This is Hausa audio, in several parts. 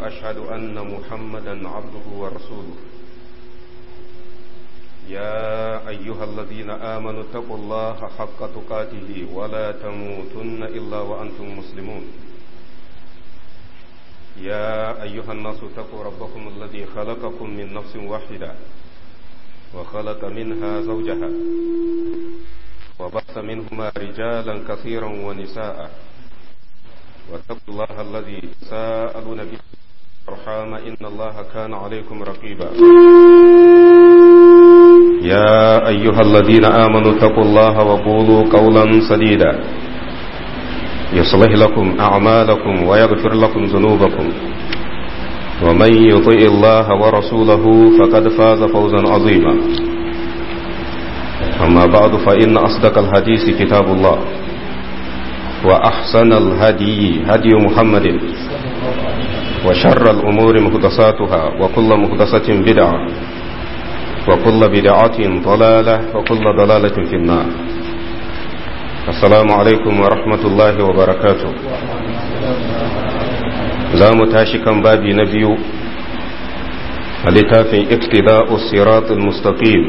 وأشهد أن محمدا عبده ورسوله يا أيها الذين آمنوا اتقوا الله حق تقاته ولا تموتن إلا وأنتم مسلمون يا أيها الناس اتقوا ربكم الذي خلقكم من نفس واحدة وخلق منها زوجها وبث منهما رجالا كثيرا ونساء واتقوا الله الذي تساءلون به والأرحام إن الله كان عليكم رقيبا يا أيها الذين آمنوا اتقوا الله وقولوا قولا سديدا يصلح لكم أعمالكم ويغفر لكم ذنوبكم ومن يطع الله ورسوله فقد فاز فوزا عظيما أما بعد فإن أصدق الحديث كتاب الله وأحسن الهدي هدي محمد وشر الأمور محدثاتها وكل محدثة بدعة وكل بدعة ضلالة وكل ضلالة في النار السلام عليكم ورحمة الله وبركاته زام تاشكا بابي نبي لتافي اقتداء الصراط المستقيم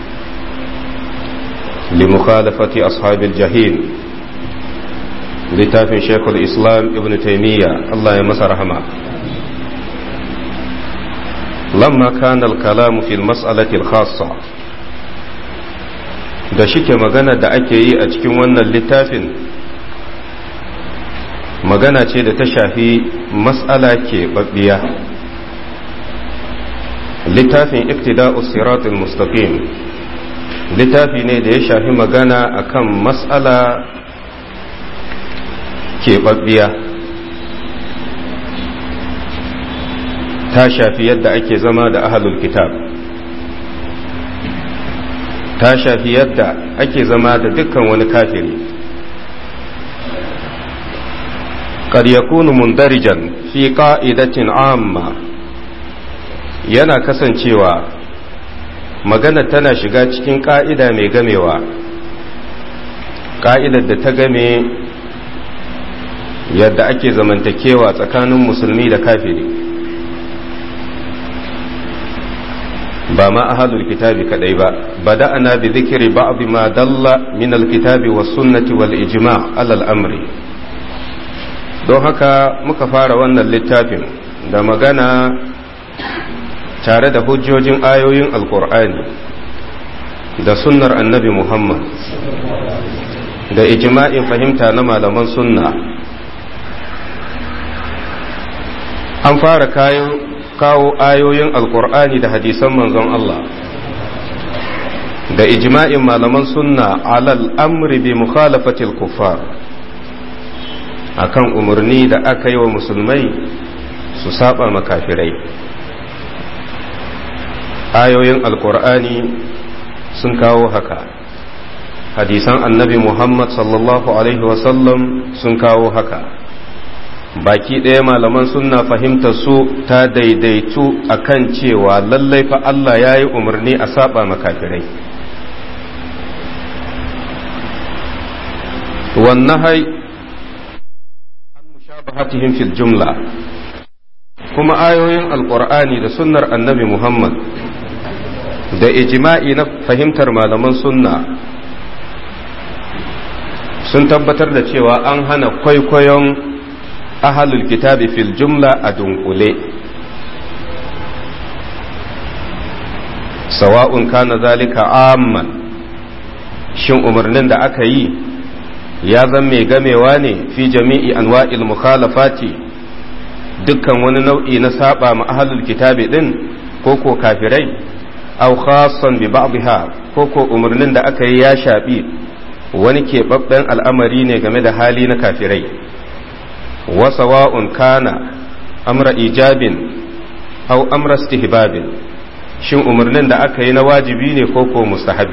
لمخالفة أصحاب الجحيم لتافي شيخ الإسلام ابن تيمية الله يمسى رحمه لما كان الكلام في المسألة الخاصة da shike magana da ake yi a cikin wannan littafin magana ce da ta shafi mas'ala ke babbiya littafin iktida'us siratul mustaqim littafi ne da ya shafi magana akan mas'ala ke babbiya ta shafi yadda ake zama da ahlul kitab ta shafi yadda ake zama da dukkan wani kafiri qad yakunu mundarijan fi qa'idatin amma yana kasancewa magana tana shiga cikin ka'ida mai gamewa ka'idar da ta game yadda ake zamantakewa tsakanin musulmi da kafiri ba ma ahlul kitabi kadai ba bada'ana bi dhikri ba'd ma dalla min alkitabi was sunnati wal ijma' ala al-amri don haka muka fara wannan littafin da magana tare da hujjojin ayoyin alqur'ani da sunnar annabi Muhammad da ijma'in fahimta na malaman sunna an fara kawo ayoyin alkur'ani da hadisan manzon Allah da ijma'in malaman sunna alal amri bi mukhalafatil kuffar akan umarni da aka yi wa musulmai su saba makafirai ayoyin alkur'ani sun kawo haka hadisan annabi Muhammad sallallahu alaihi wasallam sun kawo haka baki ɗaya malaman sunna fahimtar su ta daidaitu akan cewa lallai fa Allah ya yi umarni a saba makafirai wannan hai an mushabahatihim fil jumla kuma ayoyin alqur'ani da sunnar annabi Muhammad da ijma'i na fahimtar malaman sunna sun tabbatar da cewa an hana kwaikwayon ahalul kitabi fil jumla a dunkule sawa'un kana zalika amman shin umarnin da aka yi ya zan mai gamewa ne fi jami'i anwa'il mukhalafati dukkan wani nau'i na saba ma ahalul kitabi din ko kafirai aw khassan bi ba'dha ko umarnin da aka yi ya shafi wani keɓaɓɓen al'amari ne game da hali na kafirai وسواء كان أمر إيجاب أو أمر استهباب shin umarnin da aka yi na wajibi ne ko mustahabi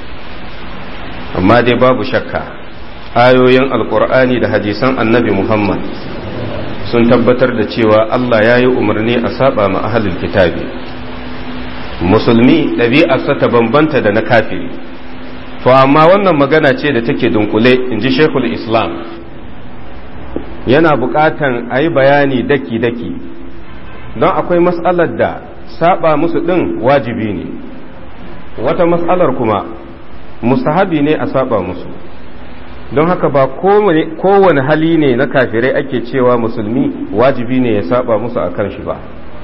amma dai babu shakka ayoyin alkur'ani da hadisan annabi Muhammad sun tabbatar da cewa Allah ya yi umarni a saba ma ahlul kitabi musulmi ɗabi'arsa ta bambanta da na kafiri to amma wannan magana ce da take dunkule in ji shekul islam yana buƙatan a yi bayani daki-daki don akwai mas'alar da saba musu ɗin wajibi ne, wata mas'alar kuma mustahabi ne a saba musu. Don haka ba kowane hali ne na kafirai ake cewa musulmi wajibi ne ya saba musu a kan shi ba.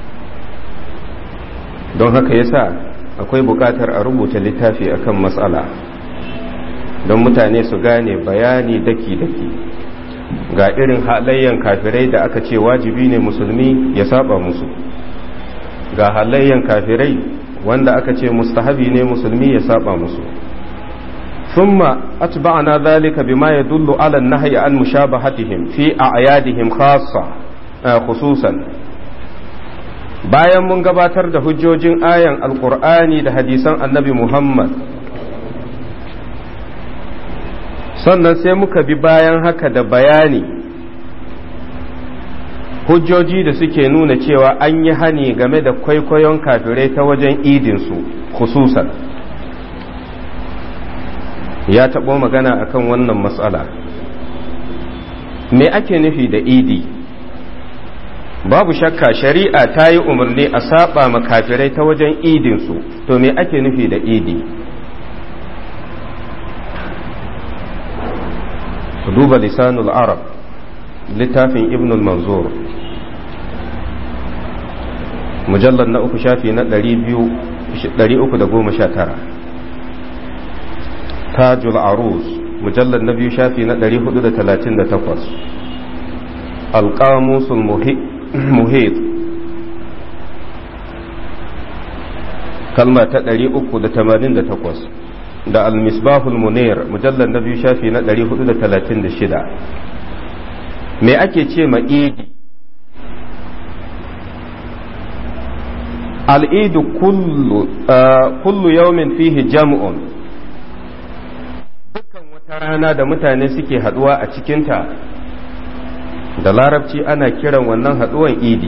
Don haka yasa akwai buƙatar a rubuta littafi akan matsala don mutane su gane bayani daki-daki ga irin halayyan kafirai da aka ce wajibi ne musulmi ya saba musu, ga halayyan kafirai wanda aka ce mustahabi ne musulmi ya saba musu. ثم أتبعنا ذلك بما يدل على النهي عن مشابهتهم في أعيادهم خصوصا. bayan mun gabatar da hujjojin ayan alkur'ani da hadisan annabi Muhammad, sannan sai muka bi bayan haka da bayani hujjoji da suke nuna cewa an yi hani game da kwaikwayon kafirai ta wajen idinsu khususan. Ya taɓo magana akan wannan matsala. Me ake nufi da idi? Babu shakka shari'a ta yi umarni a saba ma kafirai ta wajen idinsu, to me ake nufi da idi? Duba lisanul arab littafin ibn al-manzur mujallar na 3 shafi na 319, tajul arus mujallar na 2 shafi na 438, alƙamusul muhit kalma ta 388 da al-misbahul munir mujallar na 2 shafi na 436. Me ake ce ma idi? al-idu kullu yawmin fihi jam'un, dukkan wata rana da mutane suke haduwa a cikinta, da larabci ana kiran wannan haduwan idi.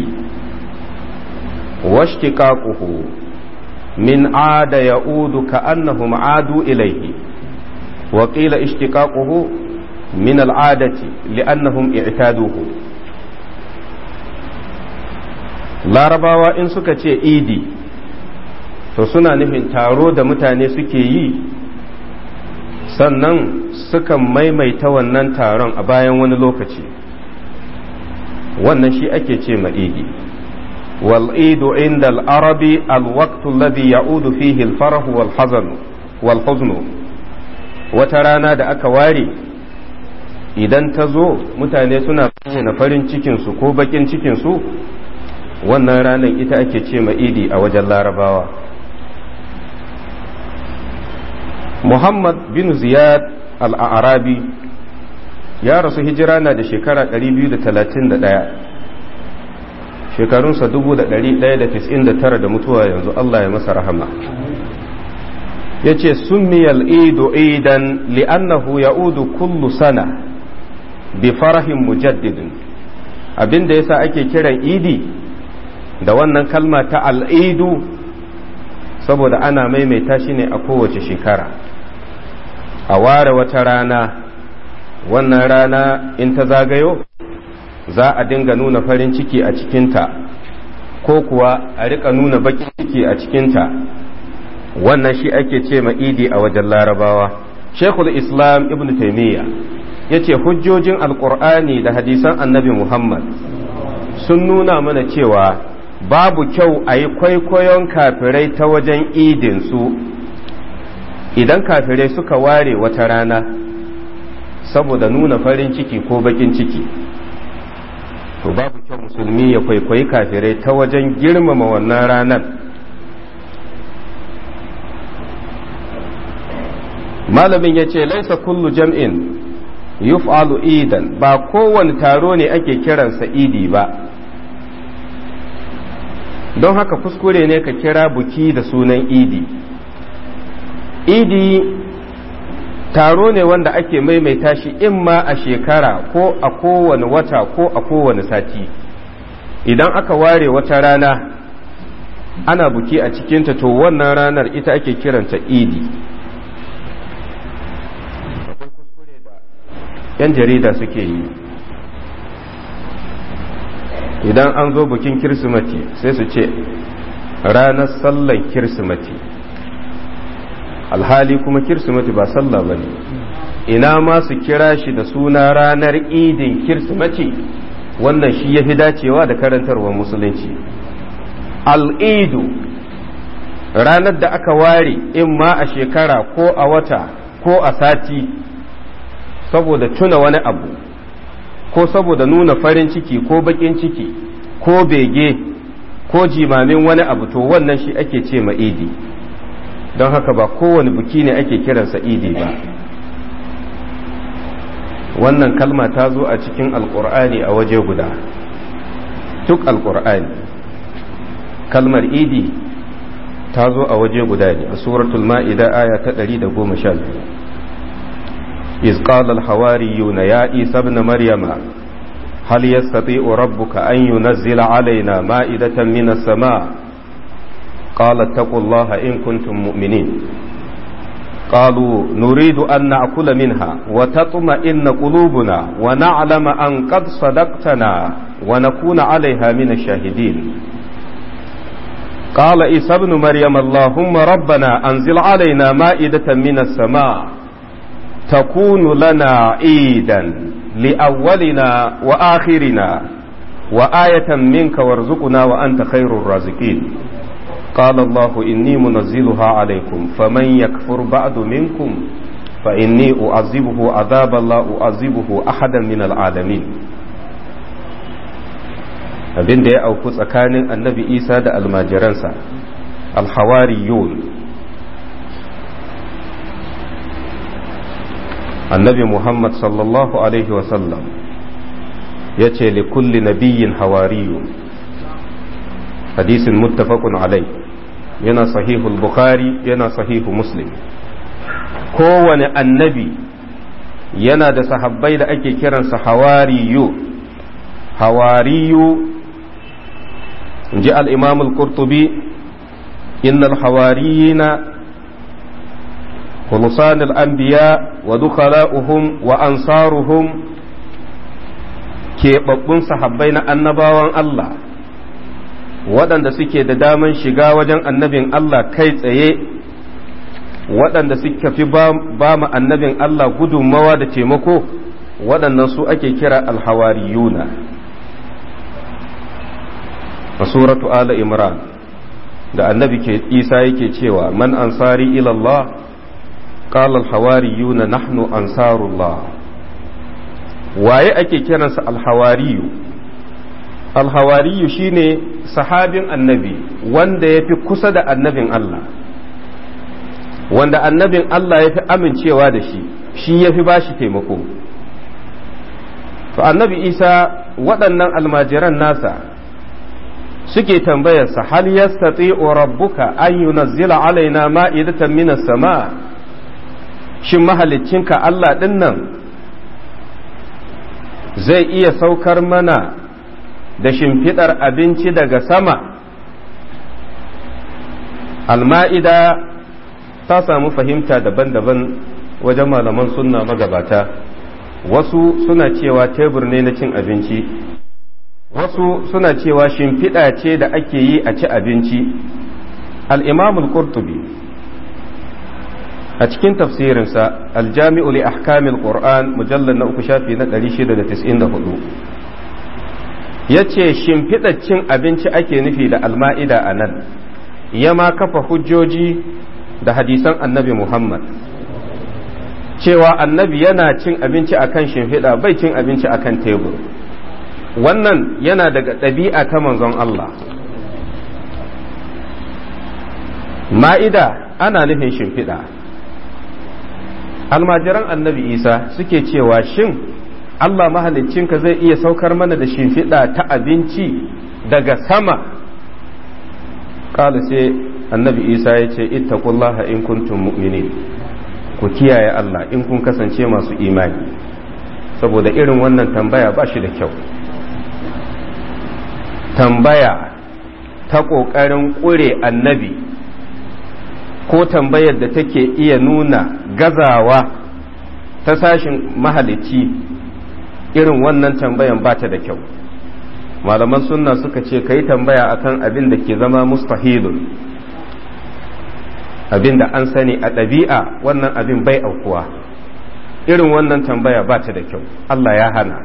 washtiqaquhu min ada ya'udu ka'annahum adu ilayhi wa qila ishtiqaquhu min al'adati li'annahum i'taduhu. larabawa in suka ce idi to suna nufin taro da mutane suke yi, sannan sukan maimaita wannan taron a bayan wani lokaci, wannan shi ake ce ma idi. والعيد عند العرب الوقت الذي يعود فيه الفرح والحزن. وترانا da aka ware idan ta zo mutane suna bayyana farin cikinsu ko bakin cikinsu, wannan ranar ita ake ce ma idi a wajen larabawa. Muhammad bin Ziyad al-Arabi ya rasu hijira na da shekara 231, shekarunsa 1199 da mutuwa yanzu, Allah ya masa rahama. Ya ce summiyal idu idan li'annahu ya'udu kullu sana bi farahin mujaddidin. Abinda yasa ake kiran idi da wannan kalma ta al'idu saboda ana maimaita shi ne a kowace shekara, a ware wata rana, wannan rana in ta zagayo za a dinga nuna farin ciki a cikinta ko kuwa a rika nuna bakin ciki a cikinta. Wannan shi ake ce ma idi a wajen larabawa. Sheikhul Islam Ibn Taymiyyah ya ce hujjojin alkur'ani da hadisan annabi Muhammad sun nuna mana cewa babu kyau a yi kwaikwayon kafirai ta wajen idinsu. Idan kafirai suka ware wata rana saboda nuna farin ciki ko bakin ciki, to babu kyau musulmi ya kwaikwayi kafirai ta wajen girmama wannan ranar. Malamin ya ce laisa kullu jam'in yuf'alu idan, ba kowane taro ne ake kiransa idi ba, don haka kuskure ne ka kira buki da sunan idi. Idi taro ne wanda ake maimaita shi imma a shekara ko a kowane wata ko a kowane sati. Idan aka ware wata rana ana buki a cikinta, to wannan ranar ita ake kiranta idi. ‘Yan jarida suke yi, idan an zo bikin kirsimati sai su ce ranar sallar kirsimati, alhali kuma kirsimati ba sallah ba ne. Ina ma su kira shi da suna ranar idin kirsimati, wannan shi ya fi dacewa da karantarwar musulunci. Al'idu ranar da aka ware in ma a shekara ko a wata ko a sati saboda tuna wani abu ko saboda nuna farin ciki ko bakin ciki ko bege ko jimamin wani abu, to wannan shi ake ce ma idi. Don haka ba kowane buki ne ake kiransa idi ba. Wannan kalma ta zo a cikin alkur'ani a waje guda, duk alkur'ani kalmar idi ta zo a waje guda ne a suratul ma'ida aya ta 112. iz qala al-hawariyuna ya isa ibn maryama hal yastati'u rabbuka an yunazzila alaina ma'idatan minas sama' qala taqullaha in kuntum mu'minin قالوا نريد أن نأكل منها وتطمئن قلوبنا ونعلم أن قد صدقتنا ونكون عليها من الشاهدين قال عيسى ابن مريم اللهم ربنا أنزل علينا مائدة من السماء تكون لنا عيدا لأولنا وآخرنا وآية منك وارزقنا وأنت خير الرازقين قال الله إني منزلها عليكم فمن يكفر بعد منكم فإني أعذبه عذابا لا أعذبه أحدا من العالمين. abin da ya auku tsakanin annabi isa da almajiransa alhawariyun, annabi muhammad sallallahu alaihi wasallam ya ce likulli nabiyyin hawariyun, hadisin muttafaqun alai, yana sahihul bukhari yana sahihu muslim. Kowane annabi yana da sahabbai da ake kiransa hawariyu. Inji al-imam al-qurtubi innal hawariyina khulusan al-anbiya wa dukhala'uhum wa ansaruhum, keɓaɓɓun sahabbai na annabawan Allah waɗanda suke da daman shiga wajen annabin Allah kai tsaye, waɗanda suka fi ba mu annabin Allah gudunmawa da taimako, waɗannan su ake kira alhawariyuna. A suratu Ala Imran da annabi Isa yake cewa man ansari ila Allah qala alhawariyuna nahnu ansarullah. Waye ake kiransa alhawariyu? Alhawariyu shine sahabin annabi wanda ya fi kusa da annabin Allah, wanda annabin Allah ya fi amincewa da shi, shi ya fi ba shi taimako. To annabi Isa waɗannan almajiran nasa suke tambayarsa hal yastati'u rabbuka an yunazzila alaina ma'idatan minas sama', shin mahaliccinka Allah ɗin nan zai iya saukar mana da shimfiɗar abinci daga sama? Alma'ida ta samu fahimta daban-daban wajen malaman sunna magabata. Wasu suna cewa tebur ne na cin abinci, wasu suna cewa shimfiɗa ce da ake yi a ci abinci. al-imam al-qurtubi a cikin tafsirinsa al-jami'u li ahkamil qur'an mujallal na 3 shafi na 694 yace shimfiɗar cin abinci ake nufi da al-ma'ida anan, ya ma kafa hujjoji da hadisan annabi Muhammad cewa annabi yana cin abinci akan shimfiɗa, bai cin abinci akan tebur. Wannan yana daga ɗabi'a ta manzon Allah. Ma'ida ana nufin shimfiɗa. Almajiran annabi Isa suke cewa shin Allah mahaliccinka zai iya saukar mana da shimfiɗa ta abinci daga sama? Ƙala sai annabi Isa ya ce ittaqullaha in kuntum mu'minin, ku kiyaye Allah in kun kasance masu imani, saboda irin wannan tambaya ba shi da kyau. Tambaya ta ƙoƙarin ƙure annabi ko tambayar da take iya nuna gazawa ta sashin mahalicci, irin wannan tambayan ba ta da kyau. malaman sunna suka ce kai tambaya akan abin da ke zama mustahilun, abin da an sani a ɗabi'a wannan abin bai aukuwa, irin wannan tambaya ba ta da kyau, Allah ya hana.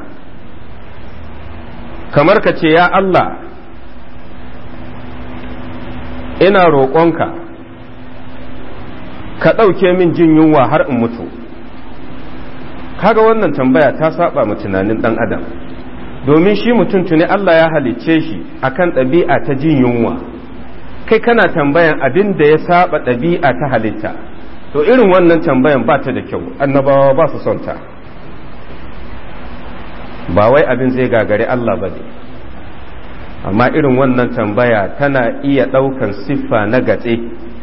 Kamar ka ce ya Allah ina roƙonka ka ɗauke min jin yunwa har in mutu, kaga wannan tambaya ta saba mu tunanin ɗan adam, domin shi mutum tuni Allah ya halicce shi akan ɗabi'a ta jin yunwa, kai kana tambayan abin da ya saba ɗabi'a ta halitta, to irin wannan tambayan ba ta da kyau, annabawa ba su son ta. Ba wai abin zai gagari Allah ba ne, amma irin wannan tambaya tana iya ɗaukan siffa na gatse,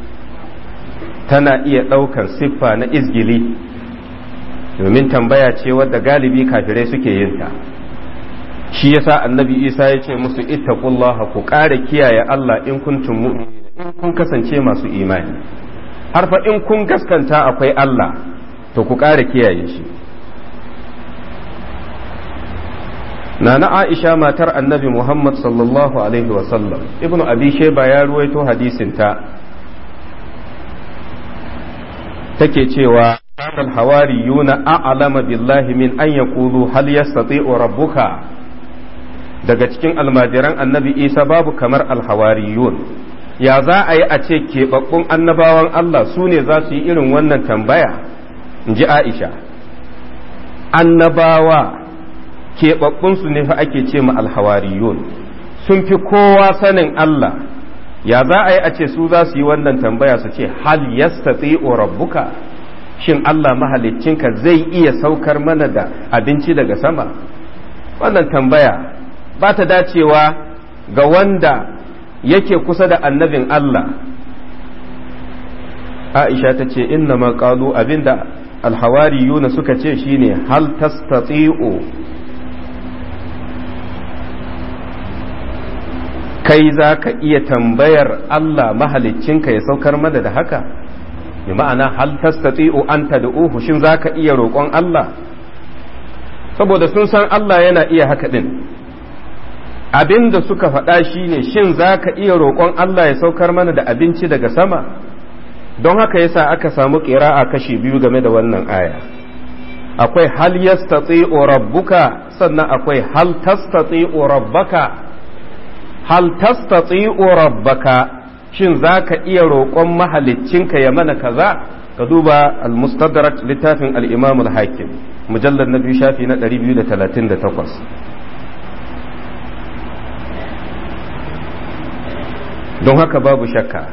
tana iya ɗaukan siffa na izgili, domin tambaya ce wadda galibi kafirai suke yin ta. Shi yasa annabi Isa ya ce musu ittaqullaha, ku ƙara kiyaye Allah in kuntum mu'minin, in kun kasance masu imani, har fa in kun gaskanta akwai Allah to ku ƙara kiyaye shi. Nana Aisha matar annabi Muhammad sallallahu alaihi wasallam, ibnu abi shayba ya ruwaito hadisin ta, take cewa al-hawariyuna a'lama billahi min an yaqulu hal yastati'u rabbuka. Daga cikin almajiran annabi Isa babu kamar alhawariyun, ya za a yi a ce keɓaɓɓun annabawan Allah su ne za su yi irin wannan tambaya, in ji Aisha. Annabawa keɓaɓɓunsu ne fa ake ce ma alhawariyun, sun fi kowa sanin Allah, ya za a yi a ce su za su yi wannan tambaya su ce hal yastati'u rabbuka, shin Allah mahaliccinka zai iya saukar mana da abinci daga sama? Wannan tambaya ba ta dacewa ga wanda yake kusa da annabin Allah. Aisha ta ce inna ma qalu, abinda alhawariyuna suka ce shine hal tastati'u, kai za ka iya tambayar Allah mahaliccinka ya saukar mana da haka? bi ma'ana hal tastati'u an tad'uhu, shin za ka iya roƙon Allah? Saboda sun san Allah yana iya haka din. Abin da suka faɗa shi ne, shin za ka iya roƙon Allah ya saukar mana da abinci daga sama? Don haka yasa aka samu ƙira'a kashi biyu game da wannan aya. Akwai hal yastati'u rabbuka, sannan akwai hal tastati'u rabbaka. Hal tastati'u rabbaka, shin za ka iya roƙon mahaliccinka ya mana kaza? Ka duba al-mustadrak littafin al-imam al-hakim, mujallar na biyu shafi na 238. Don haka babu shakka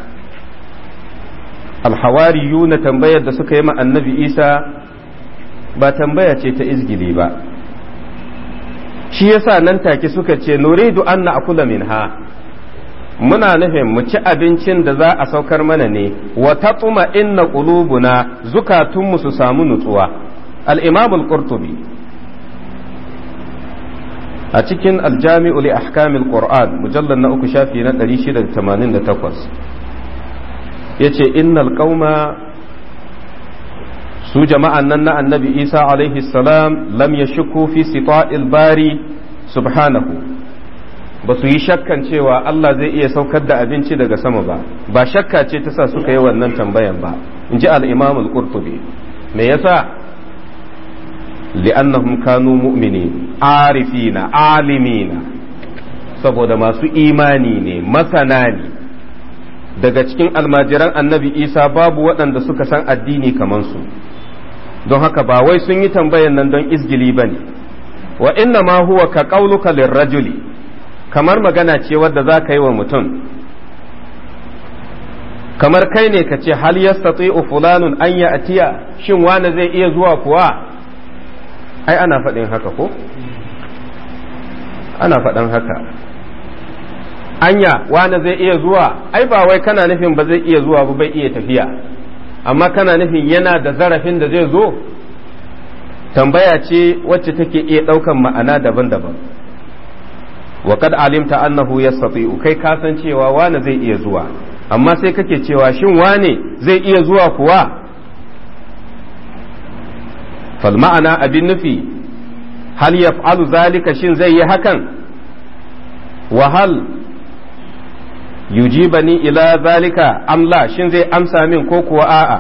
alhawariyu na tambayar da suka yi ma annabi Isa ba tambaya ce ta izgili ba, shi yasa nan take suka ce nuridu an na'kula minha, muna nufin mu ci abincin da za a saukar mana ne, wa tatma inna qulubuna, zukatunmu su samu nutsuwa. al-imam al-qurtubi a cikin aljami'u li ahkamil qur'an mujallal na 3 shafi na 688 yace innal qauma, su jama'an nan na annabi Isa alaihi salam, lam yashku fi sita'il bari subhanahu, ba su yi shakkan cewa Allah zai iya saukar da abinci daga sama ba, ba shakka ce ta sa suka yi wannan tambayan ba, in ji al-imam al-qurtubi. Me yasa? li'annahum kanu mu'minin arifina alimina, saboda masu imani ne, masana ne. Daga cikin almajiran annabi Isa babu waɗanda suka san addini kamar su, don haka ba wai sun yi tambayan nan don izgili ba ne. Wa inna ma huwa ka qauluka lirrajuli, kamar magana ce wadda za ka yi wa mutum, kamar kai ne ka ce hal yastati'u fulanun an ya'tiya, shin wani zai iya zuwa kuwa? Ai ana faɗin haka ko? Ana faɗin haka. Anya wani zai iya zuwa, ai ba wai kana nufin ba zai iya zuwa ba, bai iya tafiya, amma kana nufin yana da zarafin da zai zo. Tambaya ce wacce take iya ɗaukan ma'ana daban-daban. Wa kad alimta annahu yastati'u, kai ka san cewa wani zai iya zuwa, amma sai kake cewa shin wane zai iya zuwa kuwa? fal ma'ana abin nufi hal yaf'alu zalika, shin zai yi hakan? wahal yujibani ila zalika amla shin zai amsa min ko kuwa a'a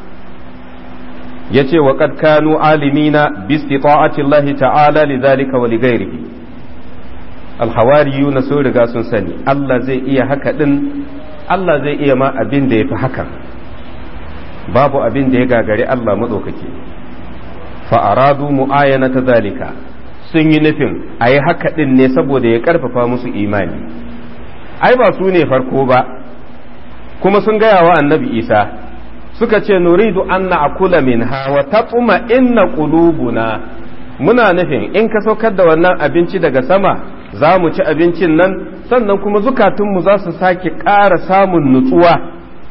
yace wa qad kanu alimina bi istita'ati Allah ta'ala li zalika wa li ghairihi alhawariyuna sun riga sun sani Allah zai iya haka din Allah zai iya ma abin da yafi hakan babu abin da ya gagari Allah madaukake fa aradu mu'ayanata zalika sun yi nufin ayi haka din ne saboda ya karfafa musu imani ai ba su ne farko ba kuma sun gaya wa annabi Isa suka ce nuridu an na'kula minha wa tatma inna qulubuna muna nufin in ka saukar da wannan abinci daga sama za mu ci abincin nan sannan kuma zukatunmu za su sake ƙara samun nutsuwa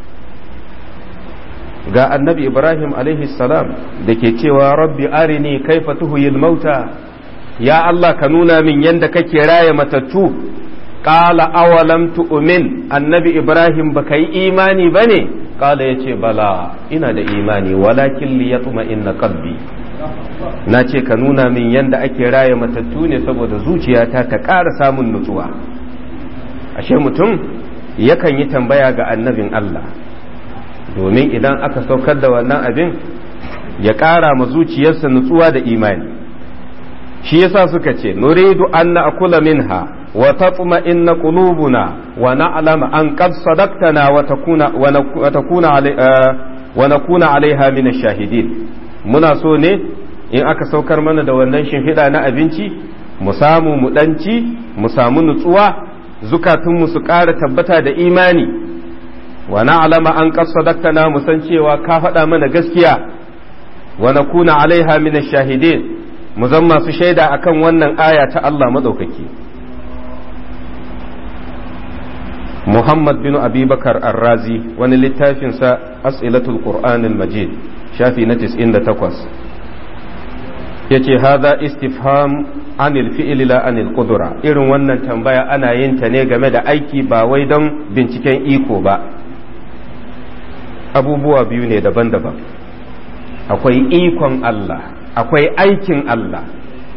ga annabi Ibrahim alaihi salam da ke cewa rabbi arini kaifa tuhyil mauta ya Allah ka nuna min yadda kake raya matattu qala awalam tu'min annabi Ibrahim baka yi imani bane qala yace bala ina da imani walakin liyatma inna qalbi na ce ka nuna min yadda ake raya matattu ne saboda zuciyata ta ƙara samun nutsuwa ashe mutum yakan yi tambaya ga annabin Allah domin idan aka saukar da wannan abin ya ƙara ma zuciyarsa nutsuwa da imani shi yasa suka ce nuridu an na'kula minha wa tatma'inna qulubuna wa na'lama an qad sadaqtana wa nakuna alaiha min ash-shahidin muna so ne in aka saukar mana da wannan shimfiɗa na abinci mu samu mu ɗanci mu samu nutsuwa zukatunmu su ƙara tabbata da imani wa na'lama an qad sadaqtana mu san cewa ka faɗa mana gaskiya wa nakuna alaiha min ash-shahidin mu zan masu shaida akan wannan aya ta Allah madaukaki Muhammad bin Abi Bakar Ar-Razi wani littafinsa As'ilatul Qur'an al-Majid shafi na 98 yace hadha istifham anil fi'li la anil qudra irin wannan tambaya ana yin ta ne game da aiki ba wai don binciken iko ba abubuwa biyu ne daban-daban akwai ikon Allah akwai aikin Allah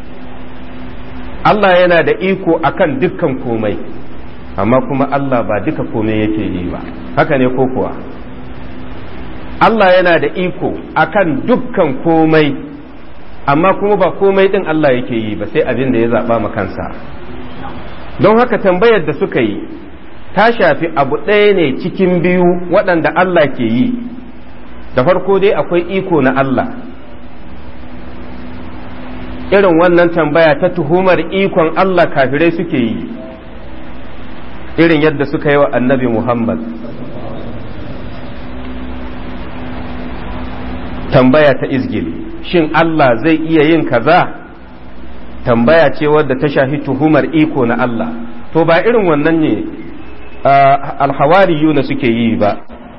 Allah yana da iko akan dukkan komai amma kuma Allah ba duka komai yake yi ba haka ne ko kuwa Allah yana da iko akan dukkan komai amma kuma ba komai din Allah yake yi ba sai abin da ya zaba ma kansa don haka tambayar da suka yi ta shafi abu ɗaya ne cikin biyu waɗanda Allah ke yi da farko dai akwai iko na Allah irin wannan tambaya ta tuhumar ikon Allah kafirai suke yi irin yadda suka yi wa annabi Muhammad tambaya ta izgili shin Allah zai iya yin kaza tambaya ce wadda ta shafi tuhumar iko na Allah to ba irin wannan ne alhawariyuna suke yi ba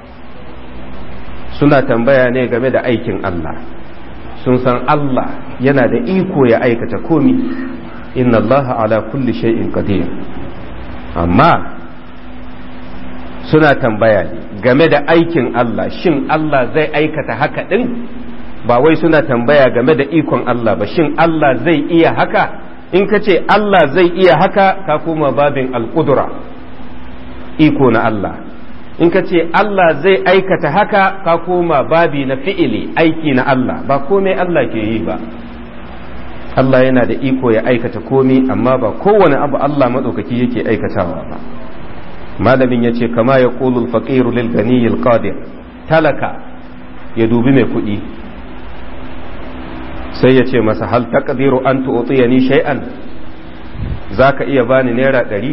suna tambaya ne game da aikin Allah sun san Allah yana da iko ya aikata komi inna Allah ala kulli shay'in qadir amma suna tambaya game da aikin Allah shin Allah zai aikata haka din ba wai suna tambaya game da ikon Allah ba shin Allah zai iya haka in ka ce Allah zai iya haka ka koma babin alƙudura iko na Allah in ka ce Allah zai aikata haka ka koma babi na fi'ili aiki na Allah ba komai Allah ke yi ba Allah yana da iko ya aikata komai amma ba kowane abu Allah maɗaukaki yake aikatawa ba malamin ya ce kama ya ƙulul faƙiru lil ganiyil qadir talaka ya dubi mai kuɗi sai ya ce masa hal taqdiru an tu'tiyani shay'an zaka iya bani naira 100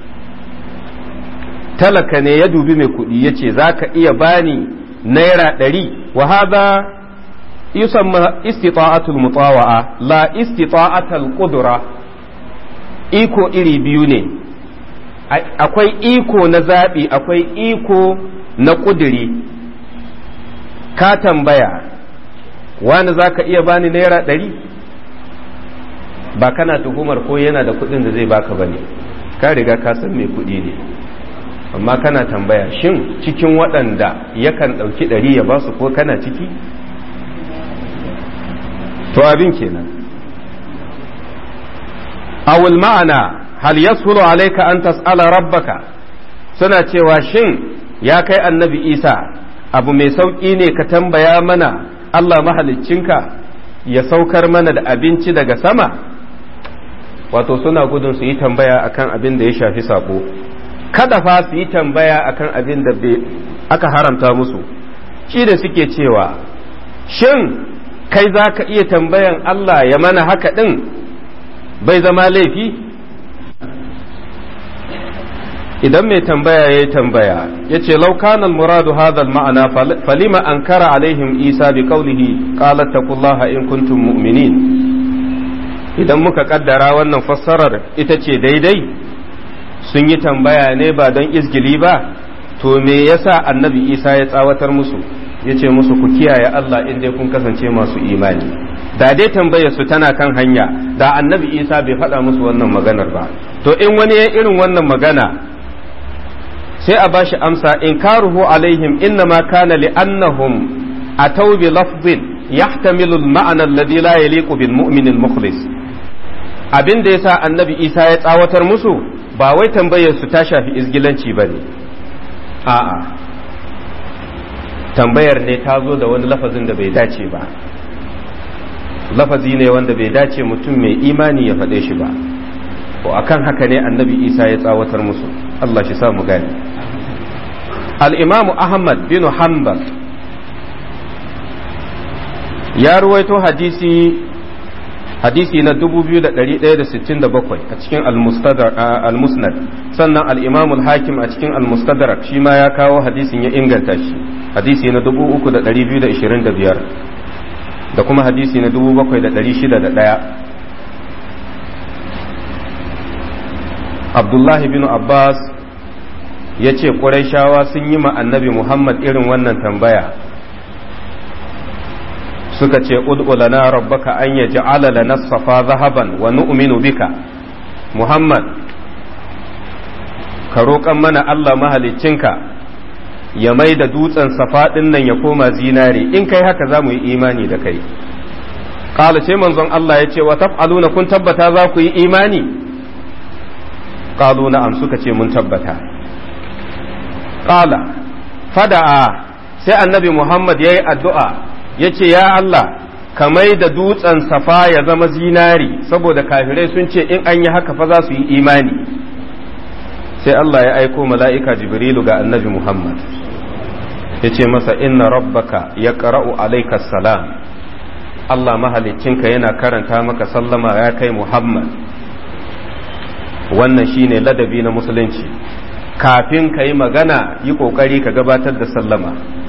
talaka ne ya dubi mai kuɗi ya ce zaka iya bani naira 100 wa hadha yusamma istita'atul mutawa'a la istita'atul qudra iko iri biyu ne akwai iko na zaɓi akwai iko na ƙuduri ka tambaya wani za ka iya bani naira 100 ba kana tuhumar ko yana da kuɗin da zai baka bane ka riga ka san mai kuɗi ne amma kana tambaya shin cikin waɗanda yakan ɗauki 100 ya ba su ko kana ciki to abin kenan awul ma'ana hal yasulu alayka an tas'ala rabbaka suna cewa shin ya kai annabi Isa abu mai sauki ne ka tambaya mana Allah mahaliccinka ya saukar mana da abinci daga sama wato suna gudun su yi tambaya akan abin da ya shafi sako kada fa su yi tambaya akan abin da aka haramta musu shi da suke cewa shin kai za ka iya tambayan Allah ya mana haka ɗin bai zama laifi idan mai tambaya ya yi tambaya ya ce laukanan muradu hadal ma'ana falima an kara alaihim isa bi kaulihi qalat taqullaha in kuntum mu'minin idan muka kaddara wannan fassarar ita ce daidai sun yi tambaya ne ba don izgili ba to me yasa annabi isa ya tsawatar musu ya ce musu ku kiyaye Allah in dai kun kasance masu imani da dai tambayar su tana kan hanya da annabi isa bai faɗa musu wannan maganar ba to in wani ya irin wannan magana sai a bashi amsa in karuhu alaihim innama kana li'annahum ataw bi lafzin yahtamilu al-ma'na alladhi la yaliqu bil mu'min al-mukhlis abin da yasa annabi isa ya tsawatar musu ba wai tambayar su ta shafi izgilanci bane a'a tambayar ne ta zo da wani lafazin da bai dace ba lafazi ne wanda bai dace mutum mai imani ya faɗe shi ba ko akan haka ne annabi isa ya tsawatar musu Allah shi sa mu gani al-imamu ahmad bin hanbal ya ruwaito hadisi na 2167 a cikin al-musnad sannan al-imam al-hakim a cikin al-mustadrak shi ma ya kawo hadisin ya inganta shi hadisi na 3225 da kuma hadisi na 7601 Abdullahi bin Abbas ya ce Qurayshawa sun yi ma annabi Muhammad irin wannan tambaya suka ce ud'u lana rabbaka an yaj'ala lana safa zahaban wa nu'minu bika Muhammad ka roƙan mana Allah mahaliccinka ya mai da dutsen safa ɗin nan ya koma zinare in kai haka za mu yi imani da kai qala sai manzon Allah ya ce wa taf'aluna kun tabbata za ku yi imani qalu na'am suka ce mun tabbata qala fada'a sai annabi Muhammad yayi addu'a yace ya Allah ka mai da dutsen safa ya zama zinari saboda kafirai sun ce in an yi haka fa za su yi imani sai Allah ya aiko mala'ika Jibrilu ga annabi Muhammad ya ce masa inna rabbaka ya ƙara'u alaika salam Allah mahalicinka yana karanta maka sallama ya kai Muhammad wannan shine ladabi na musulunci kafin ka yi magana yi ƙoƙari ka gabatar da sallama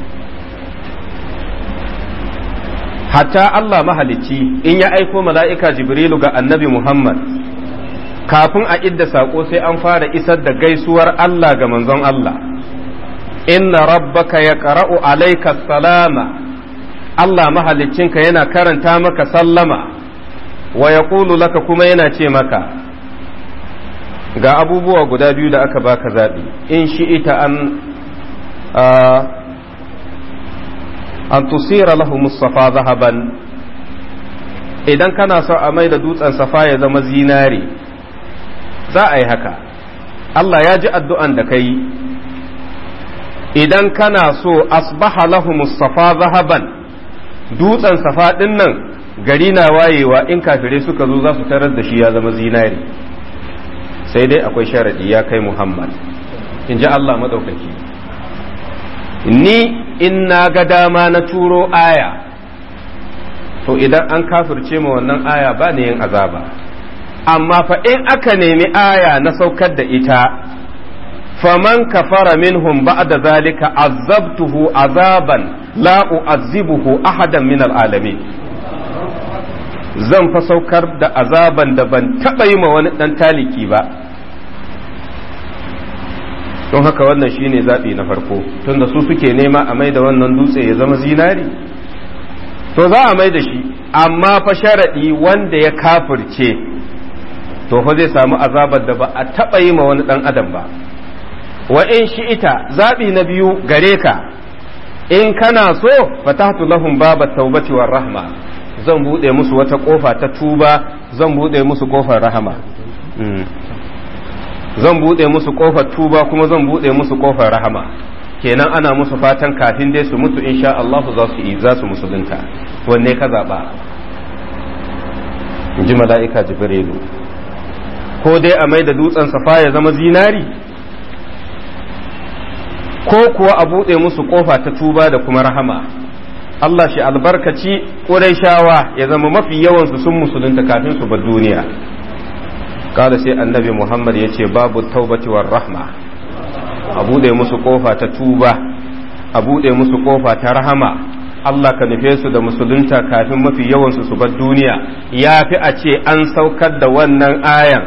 hatta Allah mahalicci in ya aiko mala'ika Jibrilu ga annabi Muhammad kafin a idda saƙo sai an fara isar da gaisuwar Allah ga manzon Allah inna rabbaka ya ƙara'u alaika salama Allah mahaliccinka yana karanta maka sallama wa ya laka kuma yana ce maka ga abubuwa guda biyu da aka baka zaɓi in shi ita an tusira lahu mustafa zahaban idan kana so a mai da dutsen safa ya zama zinare za a yi haka Allah ya ji addu'an da ka yi idan kana so asbaha lahu mustafa zahaban dutsen safa ɗin nan gari na wayewa in kafirai suka zo za su tarar da shi ya zama zinare sai dai akwai sharaɗi ya kai Muhammad in ji Allah maɗaukaki ni in na ga dama na turo aya to idan an kafirce ma wannan aya ba ne yin azaba amma fa in aka nemi aya na saukar da ita faman kafara minhum ba'da zalika azabtuhu azaban la u'azzibuhu ahadan min al'alamin zan fa saukar da azaban da ban taɓa yi ma wani ɗan taliki ba don haka wannan shine zaɓi na farko tunda su suke nema a mai da wannan dutse ya zama zinari to za a mai da shi amma fa sharaɗi wanda ya kafirce to fa zai samu azabar da ba a taɓa yi ma wani ɗan adam ba wa in shi ita zaɓi na biyu gare ka in kana so fatahtu lahum babat tawbati war rahma zan buɗe musu wata ƙofa ta tuba zan buɗe musu ƙofar rahama zan buɗe musu ƙofar tuba kuma zan buɗe musu ƙofar rahama. Kenan ana musu fatan kafin dai su mutu insha Allah za su musulunta. Wanne ka zaɓa? in ji mala'ika Jibrilu. Ko dai a mai da dutsen safa ya zama zinari, ko kuwa a buɗe musu ƙofa ta tuba da kuma rahama. Allah shi albarkaci Qurayshawa ya zama mafi yawansu sun musulunta kafin su bar duniya. Kada sai annabi Muhammad ya ce babu taubati war rahma, a buɗe musu ƙofa ta tuba, a buɗe musu ƙofa ta rahama. Allah ka nufe su da musulunta kafin mafi yawansu su bar duniya, ya fi a ce an saukar da wannan ayan.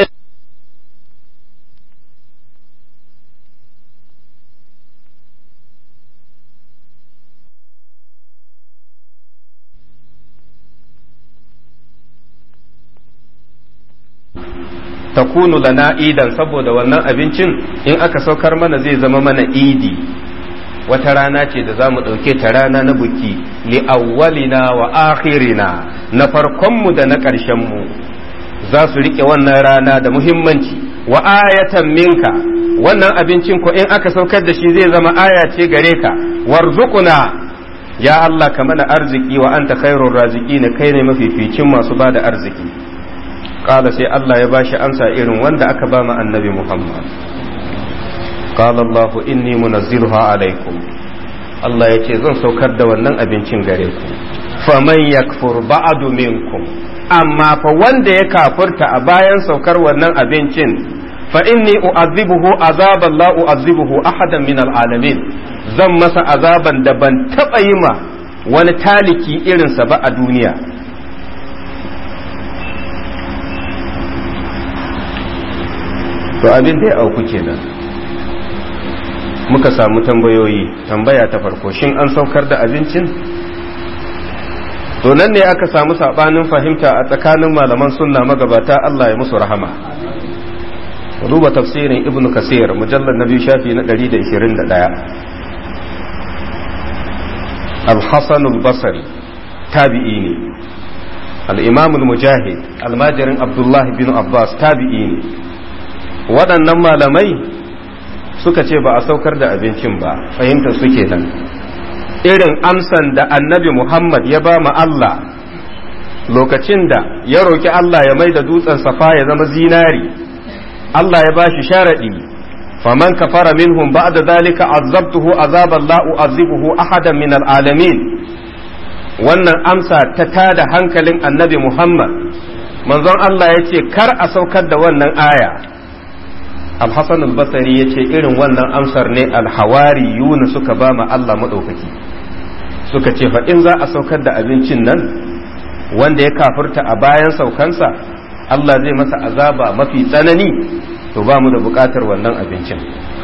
Takunu lana idan, saboda wannan abincin in aka saukar mana zai zama mana idi, wata rana ce da za mu ɗauke ta rana na buki, li awwalina wa akhirina, na farkonmu da na ƙarshenmu za su riƙe wannan rana da muhimmanci. Wa ayatan minka, wannan abincin ko in aka saukar da shi zai zama aya ce gare ka. Warzuquna, ya Allah ka mana arziki, wa anta khairur raziqin, kai ne mafificin masu bada arziki. Kala sai Allah ya bashi amsa irin wanda aka ba mu annabi Muhammad. Qala Allah inni munazziluha alaikum, Allah ya ce zan saukar da wannan abincin gare ku. Faman yakfur ba'du minkum, amma fa wanda ya kafurta a bayan saukar wannan abincin, fa inni u'azzibuhu azaban la u'azzibuhu ahadan min al'alamin, zan masa azaban da ban taɓa yi ma wani taliki irinsa ba a duniya. To abin da ya auku kenan, muka samu tambayoyi. Tambaya ta farko, shin an saukar da abincin? To nan ne aka samu sabanin fahimta a tsakanin malaman sunna magabata, Allah ya musu rahama. Duba tafsirin Ibn Kasir mujallar na 2 shafi na 121. Al-Hasan al-Basri tabi'i ne, al-Imam al-Mujahid almajirin Abdullah bin Abbas tabi'i ne. Waɗannan malamai suka ce ba a saukar da abincin ba, fahimtar su kenan. Irin amsan da annabi Muhammad ya ba ma Allah lokacin da ya roki Allah ya mai da dutsen safa ya zama zinari, Allah ya ba shi sharaɗi, faman kafara minhum ba'da dhalika azabtuhu azaban la u'azibuhu ahadan min al'alamin. Wannan amsa ta tada hankalin annabi Muhammad. Manzon Allah ya ce kar a saukar da wannan aya. Al-Hasan al-Basri ya ce irin wannan amsar ne al-hawariyuna suka ba ma Allah maɗaukaki, suka ce fa in za a saukar da abincin nan wanda ya kafirta a bayan saukansa Allah zai masa azaba mafi tsanani, to ba mu da buƙatar wannan abincin.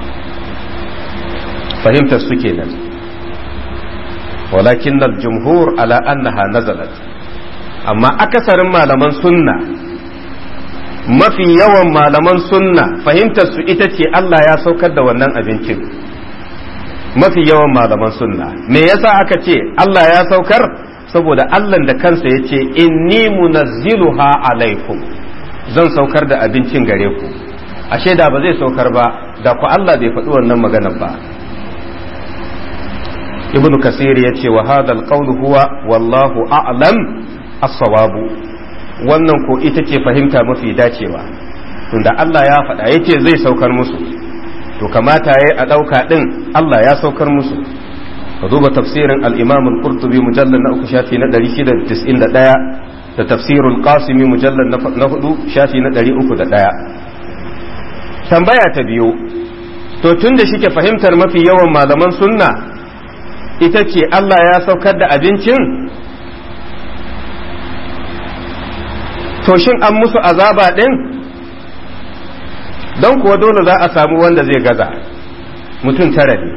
Fahimtar su kenan. Walakin al-jumhur ala annaha nazalat, amma akasarin malaman sunna, mafi yawan malaman sunna fahimtar su ita ce Allah ya saukar da wannan abincin. Mafi yawan malaman sunna, me yasa aka ce Allah ya saukar? Saboda Allah da kansa ya ce inni munazziluha alaikum, zan saukar da abincin gare ku. Ashe da ba zai saukar ba, da ku Allah bai faɗi wannan maganar ba. Ibn Kasir ya ce wa hadal qawlu huwa wallahu a'lam as-sawabu, wannan ko ita ce fahimta mafi dacewa, tunda Allah ya faɗa yace zai saukar musu, to kamata yayi a ɗauka ɗin Allah ya saukar musu. ka duba tafsirin al-Imam al-Qurtubi mujallal na 3 shafi na 691 da tafsirul Qasimi mujallal na 4 shafi na 301. Tambaya ta biyu, to tunda shike fahimtar mafi yawan malaman sunna ita ce Allah ya saukar da abincin, to shin an musu azaba ɗin? Don kuwa dole za a samu wanda zai gaza, mutum tara ne.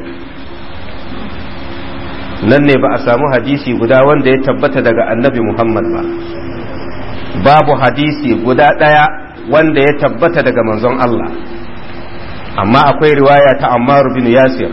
Nan ne ba a samu hadisi guda wanda ya tabbata daga annabi Muhammad ba, babu hadisi guda ɗaya wanda ya tabbata daga manzon Allah, amma akwai riwaya ta Ammar bin Yasir.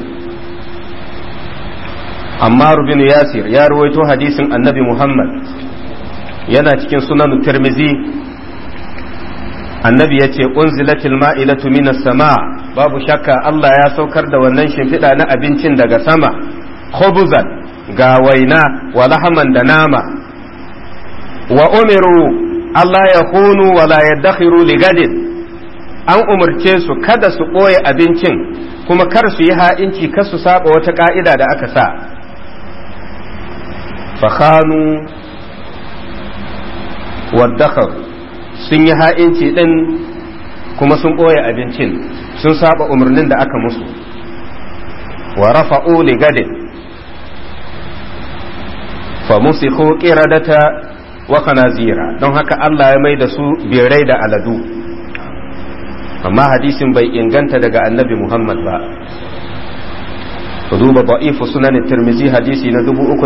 Ammar bin Yasir ya ruwaito hadisin annabi Muhammad, yana cikin sunan Tirmizi annabi ya ce unzilatil ma'idatu minas sama, babu shakka Allah ya saukar da wannan shimfiɗa na abincin daga sama, khubuzan ga waina wa lahaman da nama, wa umiru Allah ya kunu wa la yaddakhiru ligadin, an umarce su kada su ɓoye abincin kuma kar su yi ha'inci kar su saba wata ka'ida da aka sa. fakhanu waddakharu, sun yi ha'inci ɗin kuma sun ɓoye abincin, sun saba umarnin da aka musu. wa rafa'u li gadin fa musikhu qiradata wa khanazira, don haka Allah ya mai da su birai da aladu. amma hadisin bai inganta daga annabi Muhammad ba. ku duba da'ifu sunan tirmizi hadisi na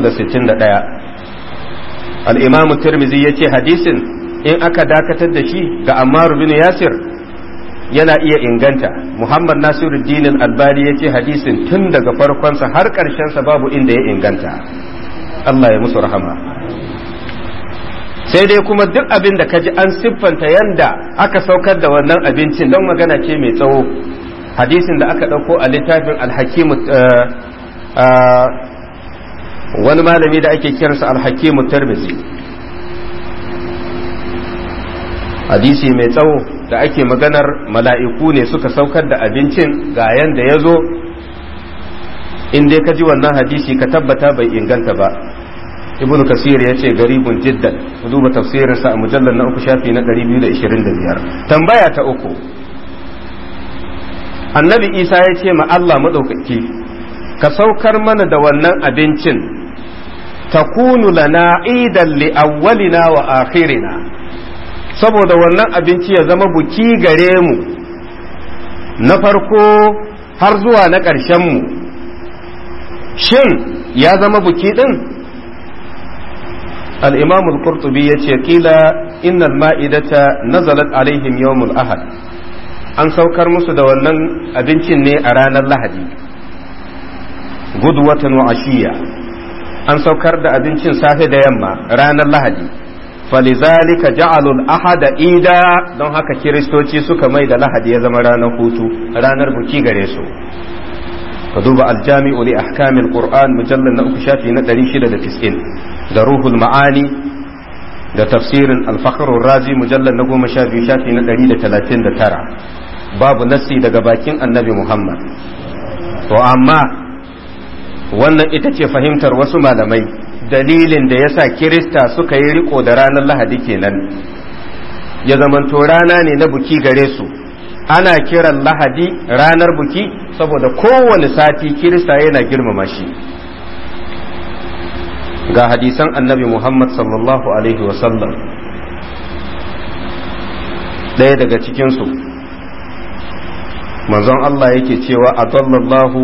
361. al-imam tirmizi yace hadisin in aka dakatar da shi ga Ammar bin Yasir yana iya inganta. Muhammad Nasiruddin al-Albani yace hadisin tun daga farkonsa har ƙarshensa babu inda ya inganta. Allah ya musu rahama. sai dai kuma duk abin da kaji an siffanta yanda aka saukar da wannan abincin, don magana ce mai tsawo. hadisin da aka ɗauko a littafin al-Hakim, wani malami da ake kiransa al-Hakim Tirmidhi, hadisi mai tsawo da ake maganar mala'iku ne suka saukar da abincin ga yanda ya zo. in dai ka ji wannan hadisi ka tabbata bai inganta ba. ibnu kasir ya ce garibun jiddan, ku duba tafsirinsa a mujallar na 3 shafi na 225. tambaya ta 3, annabi isa ya ce ma Allah maɗaukaki ka saukar mana da wannan abincin takunu lana idan li awwalina wa akhirina, saboda wannan abinci ya zama buki gare mu na farko har zuwa na ƙarshen mu. shin ya zama buki din? al-imam al-qurtubi yace kila innal ma'idata nazalat alaihim yawmul ahad, an saukar musu da wannan abincin ne a ranar lahadi, gudwatan wa ashiya, an saukar da abincin safe da yamma ranar lahadi. falizalika ja'alul ahada ida, don haka kiristoci suka mai da lahadi ya zama ranar hutu, ranar buki gare su. ka duba aljami'u li ahkamil qur'an mujallal na 3 shafi na 690, da ruhul ma'ani da tafsirin al-fakhr razi mujallal na 12 shafi na 139. babu nassi daga bakin annabi Muhammad. to amma wannan ita ce fahimtar wasu malamai, dalilin da yasa kirista suka yi riko da ranar lahadi kenan, ya zamanto rana ne na buki gare su. ana kiran lahadi ranar buki saboda kowane sati kirista yana girmama shi. ga hadisan annabi Muhammad sallallahu alaihi wasallam, ɗaya daga cikinsu manzon Allah yake cewa adallallahu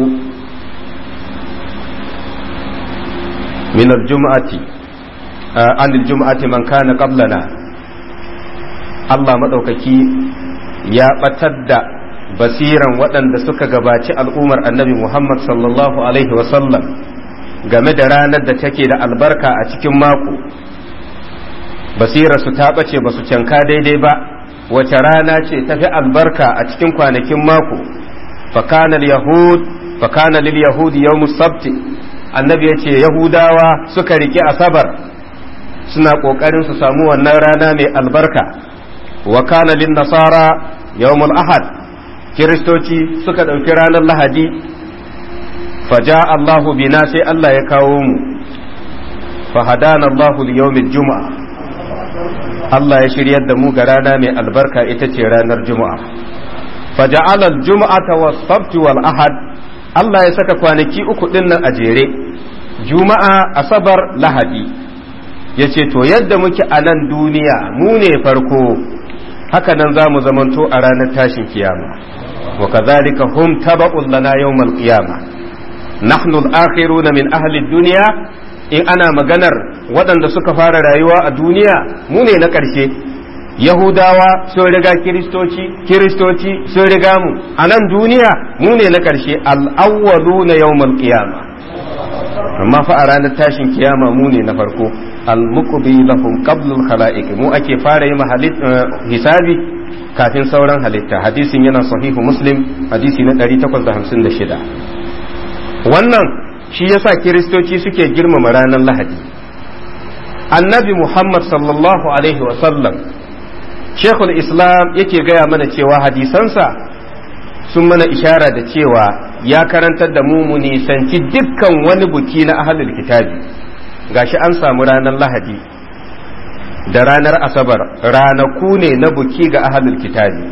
min aljum'ati an aljum'ati man kana qablana, Allah madaukaki ya batar da basiran waɗanda suka gabaci al'ummar annabi Muhammad sallallahu alaihi wasallam game da ranar da take da albarka a cikin mako. basirarsu ta ɓace ba su canka daidai ba, wace rana ce tafi albarka a cikin kwanakin mako. fakana lil yahudi yawmus sabti, annabi ya ce yahudawa suka riƙe asabar suna ƙoƙarin su samu wannan rana mai albarka. wa kana lin nasara yawmul ahad, kiristoci suka ɗauki ranar lahadi. faja Allahu bina, sai Allah ya kawo mu. fahadana Allahu li yawmil juma'a, Allah ya shiryar da mu ga rana mai albarka, ita ce ranar juma'a. faja'ala al-jum'ata was-sabt wal-ahad, Allah ya saka kwanaki uku dinnan a jere, juma'a, asabar, lahadi. yace to yadda muke a nan duniya mu ne farko, haka nan za mu zamanto a ranar tashin kiyama. wa kadhalika hum taba'un lana yawmal qiyamah, nahnu al-akhiruna min ahli ad-dunya. in ana maganar waɗanda suka fara rayuwa a duniya, mu ne na ƙarshe. yahudawa sun riga kiristoci sun riga mu a nan duniya, mu ne na ƙarshe. al-awwaluna yawmal qiyamah, amma fa a ranar tashin kiyama mu ne na farko. al-muqbi lahum qabla al-khalaiq, mu ake fara yi hisabi kafin sauran halitta. Hadisin yana sahihu Muslim hadisi na 856. wannan shi yasa kiristoci suke girmama ranar Lahadi. Annabi Muhammad sallallahu alaihi wasallam, Sheikhul Islam yake gaya mana cewa hadisansa sun mana ishara da cewa ya karantar da mu nisanci dukkan wani buki na ahlul kitabi. Gashi an samu ranar Lahadi da ranar Asabar, ranaku ne na buki ga ahlul kitabi.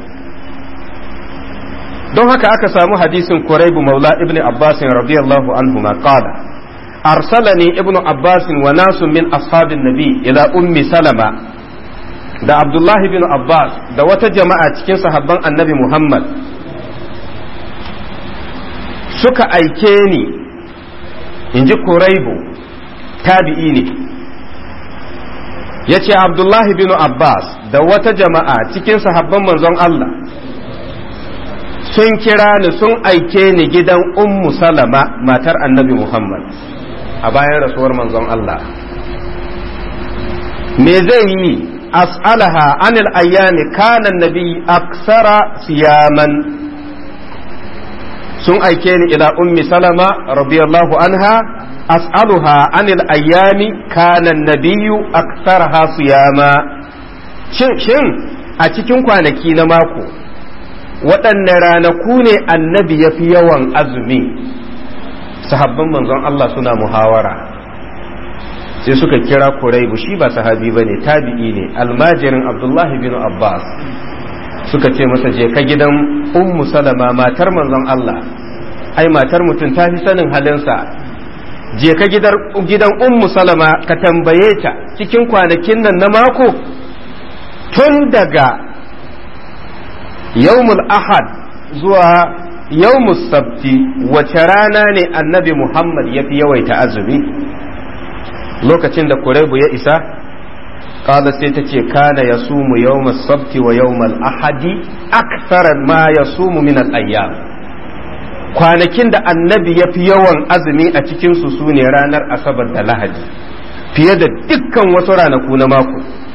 Don haka aka samu hadisin Quraibu Maula ibn Abbas radiyallahu anhuma qala arsalani ibn Abbas wa nasu min ashabin nabi ila ummi Salama. Da Abdullahi bin Abbas da wata jama'a cikin sahabban annabi Muhammad suka aike ni, in ji Quraibu, tabi'i ne, ya ce Abdullahi bin Abbas da wata jama'a cikin sahabban manzon Allah sun kira ni sun aike ni gidan ummu Salama matar annabi Muhammad a bayan rasuwar manzon Allah. Me zai yi? as'alaha anil ayyami kana nabi aksara siyaman. Sun aike ni ila ummi Salama radiyallahu anha as'aluha anil ayyami kana nabiyyu aksaraha siyama. Shin a cikin kwanaki na mako waɗanne ranaku ne annabi ya fi yawan azumi? Sahabban manzon Allah suna muhawara, sai suka kira Quraibu, shi ba sahabi ba ne, tabi'i ne, almajirin Abdullahi bin Abbas. Suka ce masa, je ka gidan ummu Salama matar manzon Allah, ai matar mutum ta fi sanin halinsa. Je ka gidan ummu Salama ka tambaye ta cikin kwanakin nan na mako, tun daga yawmul ahad zuwa yawmus sabti, wace rana ne annabi Muhammad ya fi yawaita azumi? Lokacin da Quraibu ya isa, kala sai ta ce kana ya sumu yawmas sabti wa yawmal ahadi aktharan ma ya sumu min al-ayyam. Kwanakin da annabi ya fi yawan azumi a cikin su sune ranar Asabar da Lahadi, fiye da dukkan wasu ranaku na mako.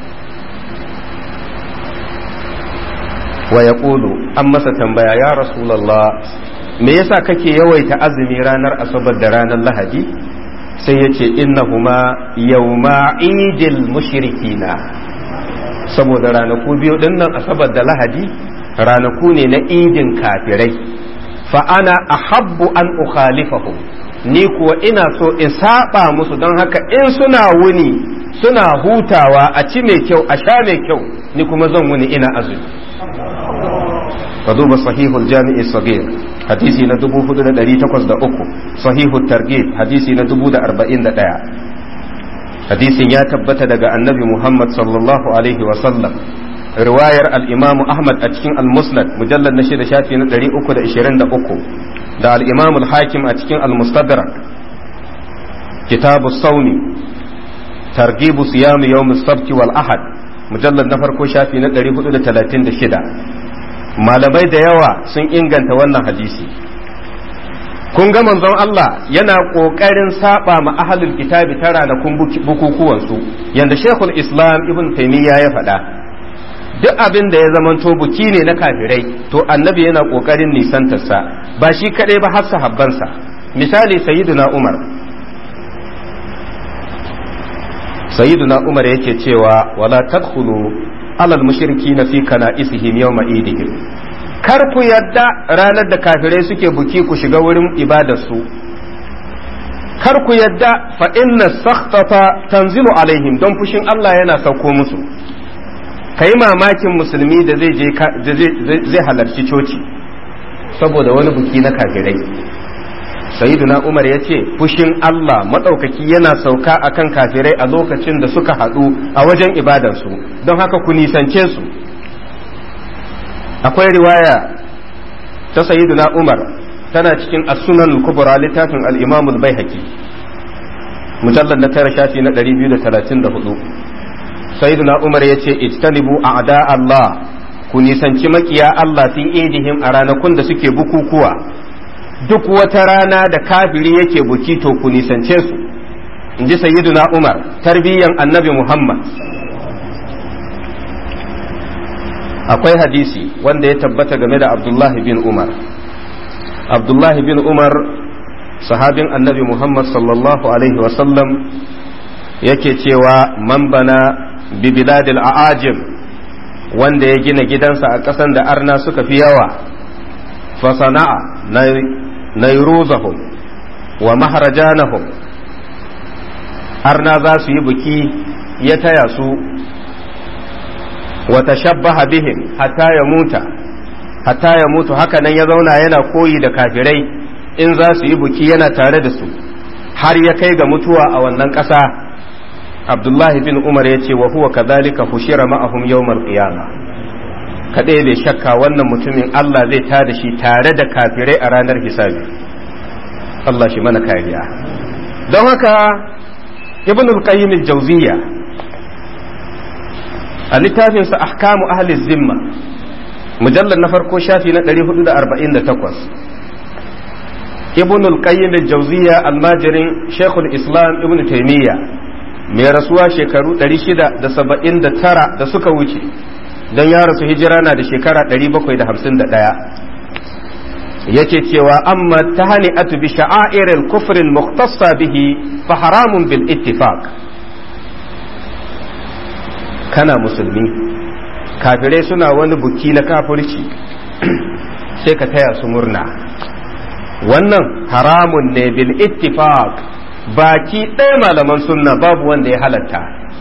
Wa yaqulu, an masa tambaya, ya Rasulullah, me yasa kake yawaita azumi ranar Asabar da ranar Lahadi? Sai ya ce innahuma yawma idil mushrikina, saboda ranaku biyu dinnan Asabar da Lahadi ranaku ne na idin kafirai. Fa ana ahabbu an ukhalifahum, ni kuwa ina so in saba musu, don haka in suna wuni suna hutawa a ci mai kyau a sha mai kyau, ni kuma zan wuni ina azumi. ka duba sahihul jami'i sagir hadisi na 4803, sahihul targhib hadisi na 1041. hadisin ya tabbata daga annabi Muhammad sallallahu alaihi wa sallam, riwayar al-Imam Ahmad a cikin al-Musnad mujallad na 6 shafi na 323, da al-Imam al-Hakim a cikin al-Mustadrak kitabu sawmi targhibu siyam yawm as-sabt wal ahad mujallad na farko shafi na 436. malamai da yawa sun inganta wannan hadisi. kun ga manzon Allah yana kokarin saba ma ahlul kitabi ta ranakun bukukuwan su, yanda Sheikhul Islam Ibn Taymiyyah ya faɗa, duk abin da ya zamanto buki ne na kafirai to annabi yana kokarin nisantarsa, ba shi kadai ba har sahabbansa. misali sayyiduna Umar yake cewa wala tadkhulu alal mushrikina fi kana'isihim yawma idihim, kar ku yadda ranar da kafirai suke buki ku shiga wurin ibadarsu, kar ku yadda fa inna sakhtata tanzilu alaihim, don fushin Allah yana sauko musu. kai mamakin musulmi da zai halarci coci saboda wani buki na kafirai. sayyiduna Umar ya ce fushin Allah maɗaukaki yana sauka akan kafirai a lokacin da suka haɗu a wajen ibadarsu, don haka ku nisance su. akwai riwaya ta sayyiduna Umar tana cikin as-sunan al-kubra littafin al-Imam al-Baihaqi mujallad na 9 shafi na 234. sayyiduna Umar ya ce ijtanibu a'da Allah, ku nisanci makiya Allah fi idihim a ranakun da suke bukukuwa. duk wata rana da kafiri yake buki to ku nisance su, in ji sayyiduna Umar, tarbiyyan annabi Muhammad. akwai hadisi wanda ya tabbata game da Abdullahi bin Umar. Abdullahi bin Umar sahabin annabi Muhammad sallallahu alaihi wasallam yake cewa man bana bi biladil a'ajim, wanda ya gina gidansa a ƙasan da arna suka fi yawa, fa sana'a nayruzahum wa mahrajanahum, arna za su yi biki ya taya su, wa tashabbaha bihim hatta ya mutu, haka nan ya zauna yana koyi da kafirai, in za su yi biki yana tare da su har ya kai ga mutuwa a wannan ƙasa. Abdullahi bin Umar ya ce wa huwa kadhalika hushira ma'ahum yawmal qiyama, kadai bai shakka wannan mutumin Allah zai tada shi tare da kafirai a ranar hisabi. Allah shi mana kariya. Don haka Ibn al-Qayyim al-Jawziyya a littafinsa Ahkamu Ahli Zimma mujallar na farko shafi na 448, Ibn al-Qayyim al-Jawziyya almajirin Sheikhul Islam Ibn Taymiyyah mai rasuwa shekaru 679 da suka wuce, don ya rasu hijira na da shekara 751, yake cewa amma tahani'atu bi sha'airil kufrin mukhtassa bihi fa haramun bil ittifaq. Kana musulmi, kafirai suna wani buki na kafirci sai ka taya su murna, wannan haramun ne bil ittifaq, baki ɗaya malaman sunna babu wanda ya halatta.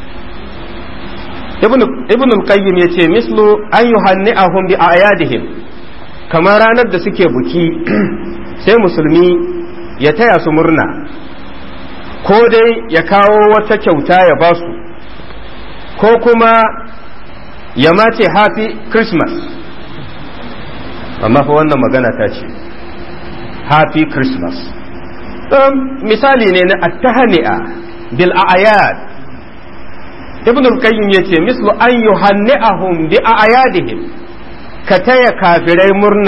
Ibn al-Qayyim yace mislu an yuhanni'ahum bi ayadihim, kamar ranar da suke buki sai musulmi ya taya su murna, ko dai ya kawo wata kyauta ya ba su, ko kuma ya mace happy Christmas. Amma fa wannan magana ta ce happy Christmas, misali ne na attahani'a bil a'yad. Ibn al-Qayyim yace mislu an yuhanni'ahum bi a'yadihim, ka taya kafirai murna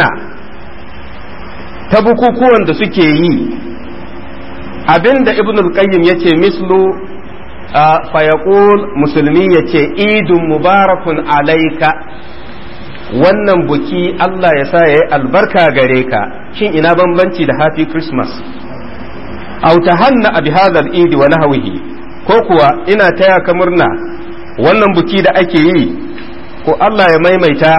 ta bukukuwan da suke yi. Abinda Ibn al-Qayyim yace mislu fa yaqul, musulmi yace idun mubarakun alayka, wannan buki Allah ya sa yayi albarka gare ka. Shin ina bambanci da happy Christmas? aw tahanna bi hadha al-eid wa nahwihi, ko kuwa ina taya ka murna wannan buki da ake yi, ko Allah ya maimaita.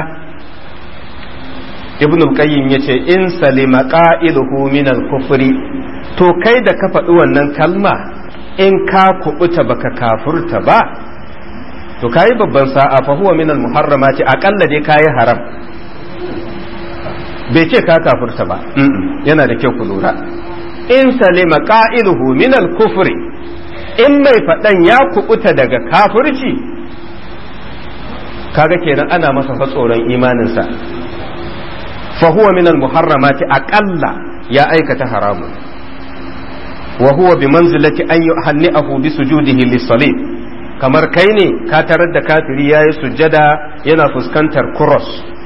Ibn al-Qayyim yace in salima qa'iluhu min al-kufri, to kai da ka faɗi wannan kalma in ka kubuta baka kafurta ba, to kai babban sa'a, fa huwa min al-muharramati, aqalla dai kai haram. Bai ce ka kafurta ba, yana da kyau ku lura. In salima qa'iluhu min al-kufri, in mai faɗan ya kubuta daga kafirci, kaga kenan ana masa fa tsoron imaninsa, fa huwa min al-muharramati, aqalla ya aikata haramu. Wa huwa bi manzilati an yuhanni'ahu bi sujudihi lis-salib, kamar kai ne ka tarar da kafiri yayi sujjada yana fuskantar cross,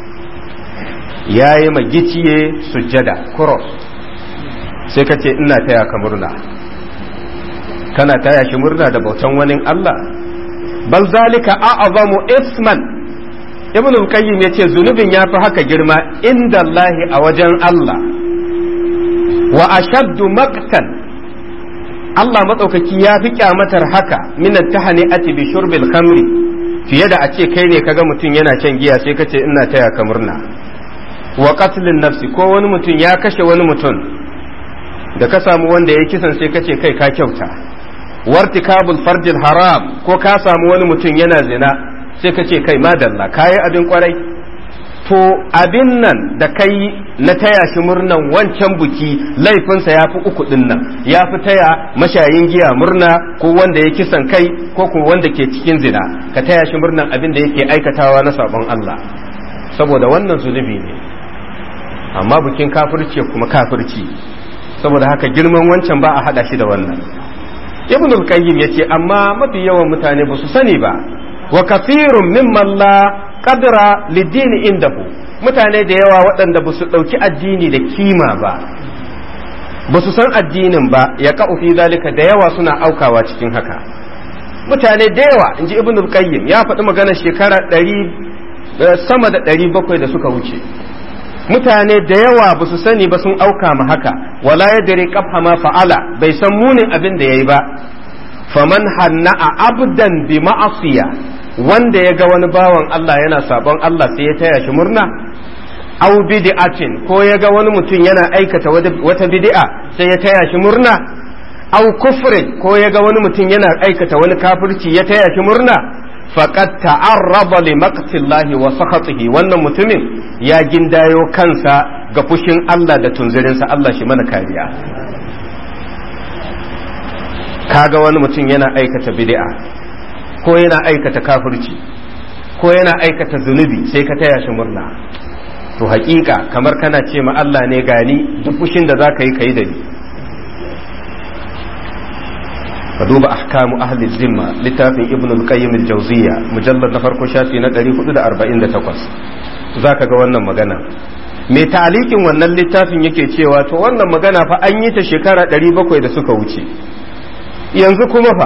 yayi magiciye sujjada cross, sai ka ce ina taya ka murna. Kana taya shi murna da bautan wani Allah? Bal zalika a'zamu isman. Ibn al-Qayyim yace zunubin yafi haka girma inda Allah a wajen Allah, wa ashaddu maqtan, Allah matsaukaki ya fi kyamatar haka min at-tahani'ati bi shurbil khamri, fiye da a ce kai ne kaga mutum yana shan giya sai ka ce ina taya ka murna. Wa qatlin nafsi, ko wani mutum ya kashe wani mutum, da ka samu wanda ya kisan sai ka ce kai ka kyauta. Wartikabul farjil haram, ko ka samu wani mutum yana zina sai ka ce kai madalla kayi abin kwarai. To abin nan da kai na taya shi murnan wancan buki laifinsa ya fi uku din nan, ya fi taya mashayin giya murna, ko wanda ya kisan kai, ko kuma wanda ke cikin zina. Ka taya shi murnan abin da yake aikatawa na sabon Allah, saboda wannan zunubi ne. Amma bukin kafirci kuma kafirci, saboda haka girman wancan ba a hada shi da wannan. Ibn al-Qayyim yace amma mafi yawan mutane ba su sani ba, wa kathirun mimman la qadra lidini indahu, mutane da yawa waɗanda ba su ɗauki addini da kima ba, ba su san addinin ba, ya ka'u fi zalika, da yawa suna aukawa cikin haka. Mutane da yawa, inji Ibn al-Qayyim ya faɗi magana shekara sama da 700 da suka wuce. Mutane da yawa ba su sani ba sun auka ma haka, wala ya dare kafa ma fa'ala, bai san munin abin da ya yi ba. Faman hanna'a abdan bi ma'asiya, wanda ya ga wani bawan Allah yana sabon Allah sai ya taya shi murna, au bid'atin, ko ya ga wani mutum yana aikata wata bid'a sai ya taya shi murna, au kufrin, ko ya ga wani mutum yana aikata wani kafirci ya taya shi murna, faqad ta'arraba li maqtillahi wa sakhatihi, wannan mutumin ya gindayo kansa ga fushin Allah da tunzirinsa. Allah shi mana kariya. Kaga wani mutum yana aikata bid'a ko yana aikata kafirci ko yana aikata zunubi sai ka taya shi murna, to hakika kamar kana ce ma Allah ne gani duk fushin da zaka yi kai da ni. ka duba ahkamu ahli zimma littafin ibn al-qayyim al-jawziyya mujallad na farko shafi na 448 zaka ga wannan magana. mai ta'alikin wannan littafin yake cewa to wannan magana fa an yi ta shekara 700 da suka wuce, yanzu kuma fa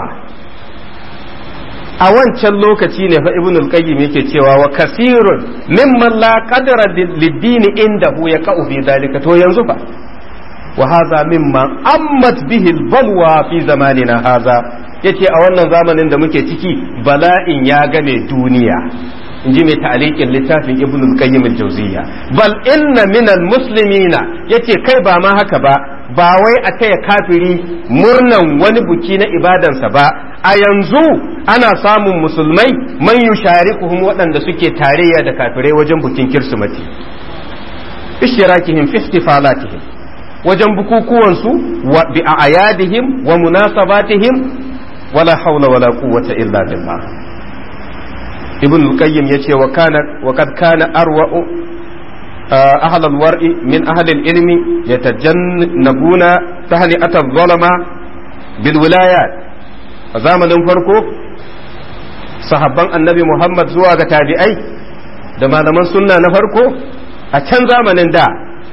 a wancan lokaci ne fa ibn al-qayyim yake cewa wa kasirun mimman la qadara lid-din indahu yaqa'u fi dhalika, to yanzu fa wa hadha mimma ammat bihi al-balwa fi zamanina hadha, yace a wannan zamanin da muke ciki bala'in ya game duniya, inji mai ta'aliqin littafin ibn al-qayyim al-jawziyya. Bal inna min al-muslimina, yace kai ba ma haka ba wai a taya kafiri murnan wani buki na ibadansa ba, a yanzu ana samun musulmai man yusharikuhum waɗanda suke tarayya da kafirai wajen bukin kirsimati, ishtirakihim fi ihtifalatihim, wajen bukukuwansu wa bi a'yadihim wa munasabatihim, wala hawla wala quwwata illa billah. ibn al-qayyim yace wa kad kana arwa'u أهل الورع من أهل العلم يتجنبون تهنئة الظلمة بالولايات. زمن فرقو صحابان النبي محمد زوا ga tabi'ai da malaman sunna na farko a can zamanin da,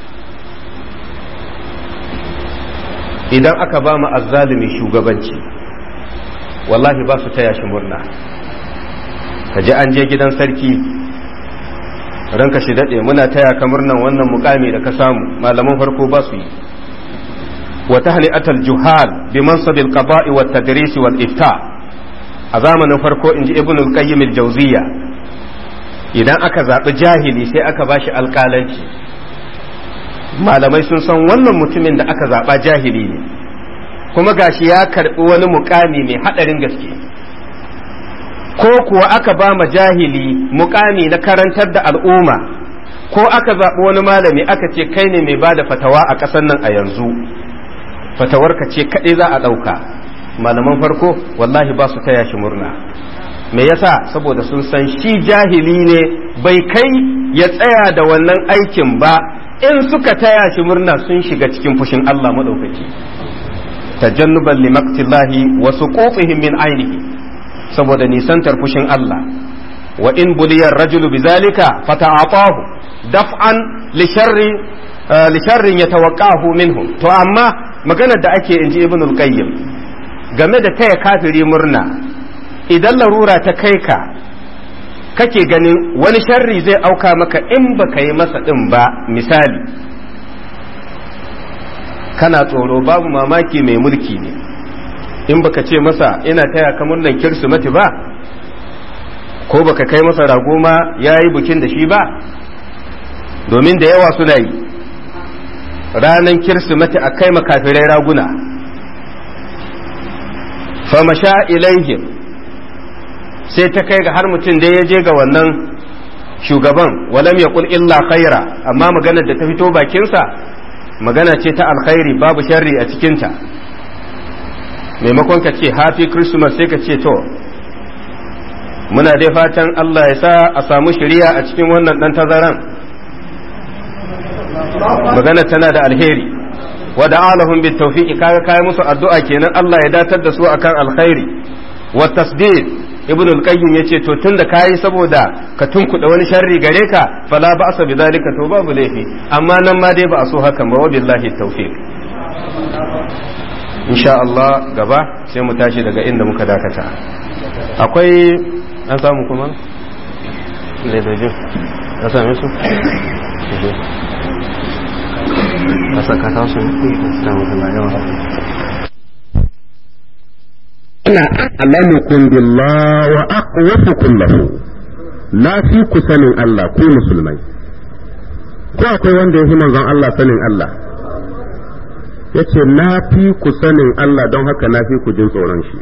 idan aka ba mu azzalimi shugabanci wallahi ba su taya shi murna. kaji an je gidan sarki, ranka shi daɗe muna taya ka murnan wannan mukami da ka samu, malaman farko ba su yi. wa tahni'atul juhal bi mansabil qada'i wat tadris wal ifta, a zamanin farko inji ibn al-qayyim al-jawziyya, idan aka zaɓi jahili sai aka bashi alƙalanci, malamai sun san wannan mutumin da aka zaɓa jahili ne kuma gashi ya karɓi wani mukami mai haɗarin gaske, ko kuwa aka ba ma jahili mukami na karantar da al'umma, ko aka zaɓi wani malami aka ce kai ne mai bada fatawa a ƙasar nan a yanzu, fatawarka ce kaɗai za a ɗauka, malaman farko wallahi ba su taya shi murna. me yasa? Saboda sun san shi jahili ne, bai kai ya tsaya da wannan aikin ba, in suka taya shi murna sun shiga cikin fushin Allah maɗaukaki. tajannuban limaktillahi wa suqutihim min ainihi, saboda nisantar fushin Allah. wa in buliyar rajulu bizalika fata'atahu daf'an li sharrin yatawaqqahu minhu. To amma maganar da ake inji ibn al-qayyim game da taya kafiri murna, idan larura ta kai ka kake ganin wani sharri zai auka maka in baka yi masa din ba, misali kana tsoro, babu mamaki mai mulki ne, in baka ce masa ina taya ka murnan kirsimati ba, ko baka kai masa rago ma ya yi bukin da shi ba, domin da yawa suna yi ranar kirsimati a kai makafirai raguna. famasha ilaihim, sai ta kai ga har mutum da ya je ga wannan shugaban, walam yaqul illa khaira, amma maganar da ta fito bakinsa magana ce ta alkhairi, babu sharri a cikinta. maimakon ka ce happy christmas sai ka ce to muna dai fatan Allah ya sa a samu shari'a a cikin wannan dan tazaran. magana tana da alheri. wa da'alahum bit tawfiq, kaga kai musu addu'a kenan Allah ya datar da su akan alkhairi. wa tasdid, ibn al-qayyim yace to tunda kai saboda ka tunkuda wani sharri gare ka, fala ba'sa bidalika, to babu laifi, amma nan ma dai ba a so hakan ba. wa billahi tawfiq. insha Allah gaba sai mu tashi daga inda muka dakata. akwai an samu kuma ledojin ka same su ka saka ta su da mutum yawa ana alamukum billah wa aqwafukum lahu na fi ku sanin Allah ku musulmai ko akwai wanda ya fi manzon Allah sanin Allah yace na fi ku sanin Allah don haka na fi ku jin tsoron shi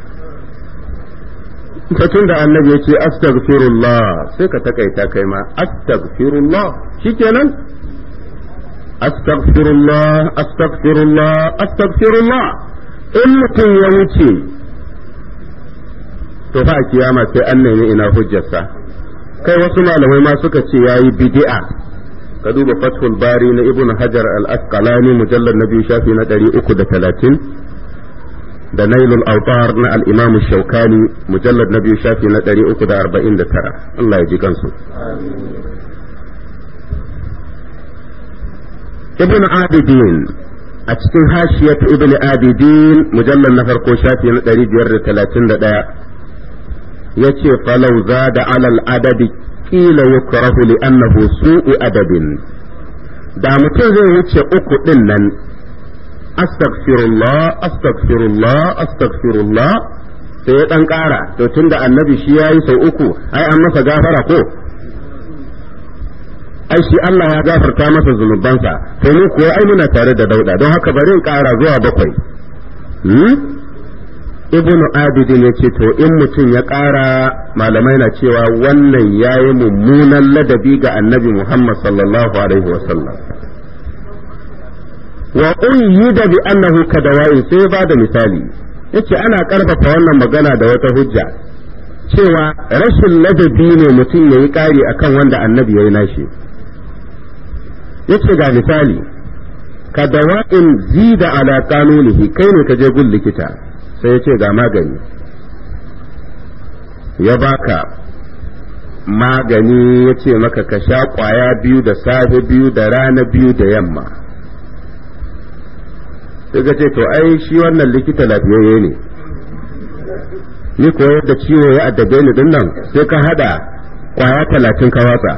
tun da annabi yace astaghfirullah sai ka takaita kai ma astaghfirullah shikenan astaghfirullah astaghfirullah astaghfirullah in mutum ya wuce to fa a kiyama sai an nemi ina hujjarsa kai wasu malamai ma suka ce yayi bid'a ka duba fathul bari na ibn hajar al-asqalani mujallad na biyu shafi na 330 da nailul awtar na al-imam shaukani mujallad na biyu shafi na 349 Allah ya ji kansu ibn abidin a cikin hashiyat ibn abidin mujallad na farko shafi na 531 yace falau zada alal adadi kila yukrahu li annahu su'u adabin da mutum zai wuce uku din nan astaghfirullah astaghfirullah astaghfirullah sai ya dan kara to tunda annabi shi yayi sau uku ai an masa gafara ko ai shi Allah ya gafarta masa zunubansa to mu kuwa ai muna tare da dauda don haka bari in kara zuwa 7 ibnu abidin ya ce to in mutum ya ƙara malamai na cewa wannan ya yi mummunan ladabi ga annabi Muhammad sallallahu alaihi wasallam wa uyyida bi annahu kadawa'i sai ba da misali yace ana karfafa wannan magana da wata hujja cewa rashin ladabi ne mutum yayi ƙari akan wanda annabi yayi nashi yace ga misali kadawa'in zida ala qanunihi kai ne ka je gun likita sai ya ce ga magani ya baka magani ya ce maka ka sha kwaya 2 da safe 2 da rana 2 da yamma sai ka ce to ai shi wannan likita lafiyayye ne ni ko yadda ciwo ya addabe ni din nan sai ka hada kwaya 30 ka watsa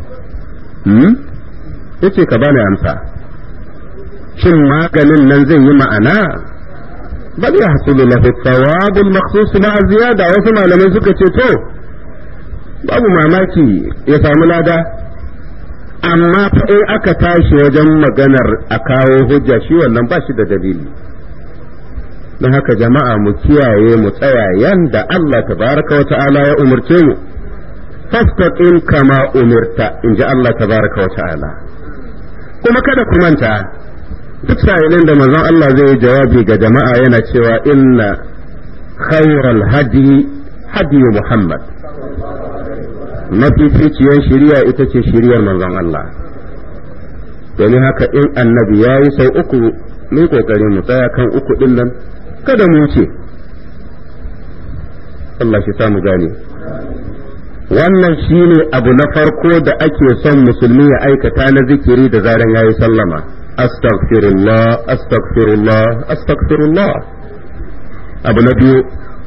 ya ce ka bani amsa shin maganin nan zai yi ma'ana bal yahsulu lahu thawab al-makhsus ma'a ziyada wasu malamai suka ce to babu mamaki ya samu lada amma fa in aka tashi wajen maganar a kawo hujja shi wannan ba shi da dalili don haka jama'a mu kiyaye mu tsaya yanda Allah tabaraka wa ta'ala ya umurce mu fastaqim kama umirta inji Allah tabaraka wa ta'ala kuma kada ku manta duk sa'ilin da manzon Allah zai yi jawabi ga jama'a yana cewa inna khairal hadi hadi Muhammad mafificiyar shiriya ita ce shiriyar manzon Allah domin haka in annabi ya yi sau uku mu kokari mu tsaya kan uku din nan kada mu wuce Allah shi samu gane wannan shine abu na farko da ake son musulmi ya aikata na zikiri da zaran yayi sallama astaghfirullah astaghfirullah astaghfirullah abu na biyu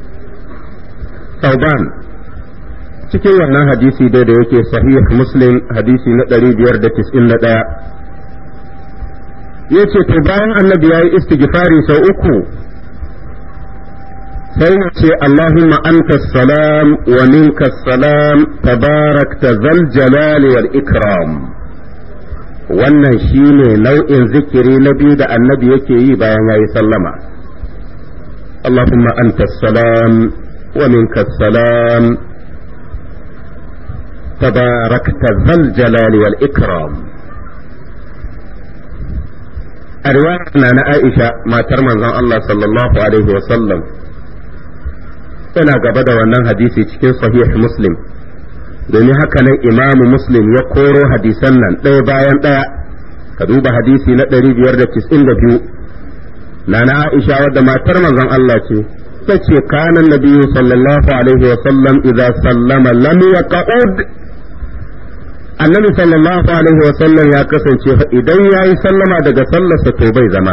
Tauban cikin wannan hadisi dai da yake sahih Muslim hadisi na 591 yace to bayan annabi yayi istighfari sau uku sai ya ce Allahumma anta salam wa minka salam tabarakta zal jalali wal ikram wannan shine nau'in zikiri na biyu da annabi yake yi bayan yayi sallama Allahumma anta salam wa minka salam tabarakta zal jalali wal ikram a riwayar na Aisha matar manzon Allah sallallahu alaihi wa sallam yana gaba da wannan hadisi cikin sahih Muslim domin haka nan imamu Muslim ya koro hadisan nan ɗaya bayan ɗaya ka duba hadisi na 592 nana Aisha wadda matar manzon Allah ce tace kana nabiyyu sallallahu alaihi wa sallam idza sallama lam yaqud annabi sallallahu alaihi wa sallam ya kasance idan yayi sallama daga sallarsa to bai zama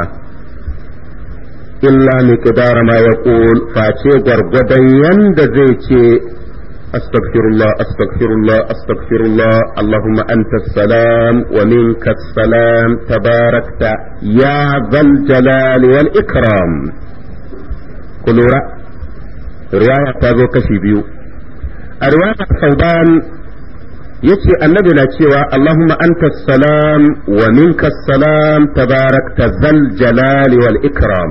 illa miqdara ma yaqul face gwargwadon yanda zai ce أستغفر الله أستغفر الله أستغفر الله اللهم أنت السلام ومنك السلام تباركت يا ذا الجلال والإكرام كل رواية تازو كشيبيو رواية ثوبان يتي النبي لا تشوى اللهم أنت السلام ومنك السلام تباركت ذا الجلال والإكرام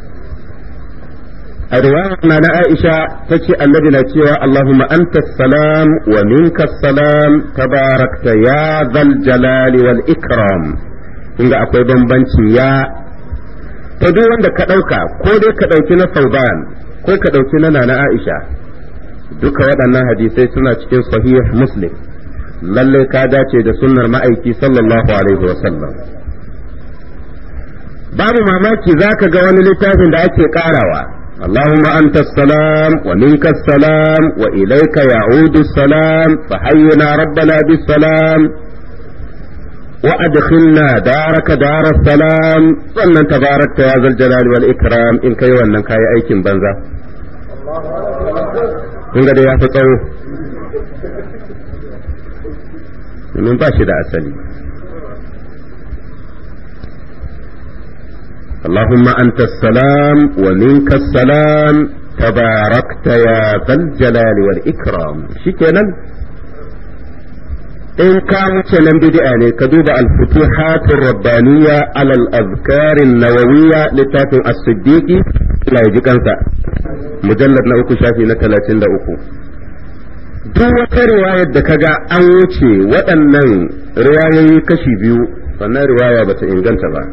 الرواية عن عائشة تشي النبي لا تشوى اللهم أنت السلام ومنك السلام تباركت يا ذا الجلال والإكرام إن أقوى بمبنشي يا تدو عندك كدوكا كودي كدوكينا ثوبان كودي كدوكينا عائشة duka waɗannan hadisai suna cikin sahih muslim lallai ka dace da sunnar ma'aiki sallallahu alaihi wasallam babu mamaki za ka ga wani littafin da ake karawa اللهم أنت السلام ومنك السلام وإليك يعود السلام فحينا ربنا بالسلام وأدخلنا دارك دار السلام وأن تباركت يا ذا الجلال والإكرام إن كي وأن كي أيكم بنزا kun ga da ya fi tsawo domin ba shi da asali Allahumma anta salam wa minka salam tabarakta ya zal jalali wal ikram shikenan in ka wuce nan bid'a ne ka duba al-futuhatur rabbaniyya ala al-azkar an-nawawiyya littafin as-siddiqi la yaji kansa mujallad na 3 shafi na 33 duk wata riwayar da kaga an wuce waɗannan riwayoyi kashi biyu wannan riwaya bata inganta ba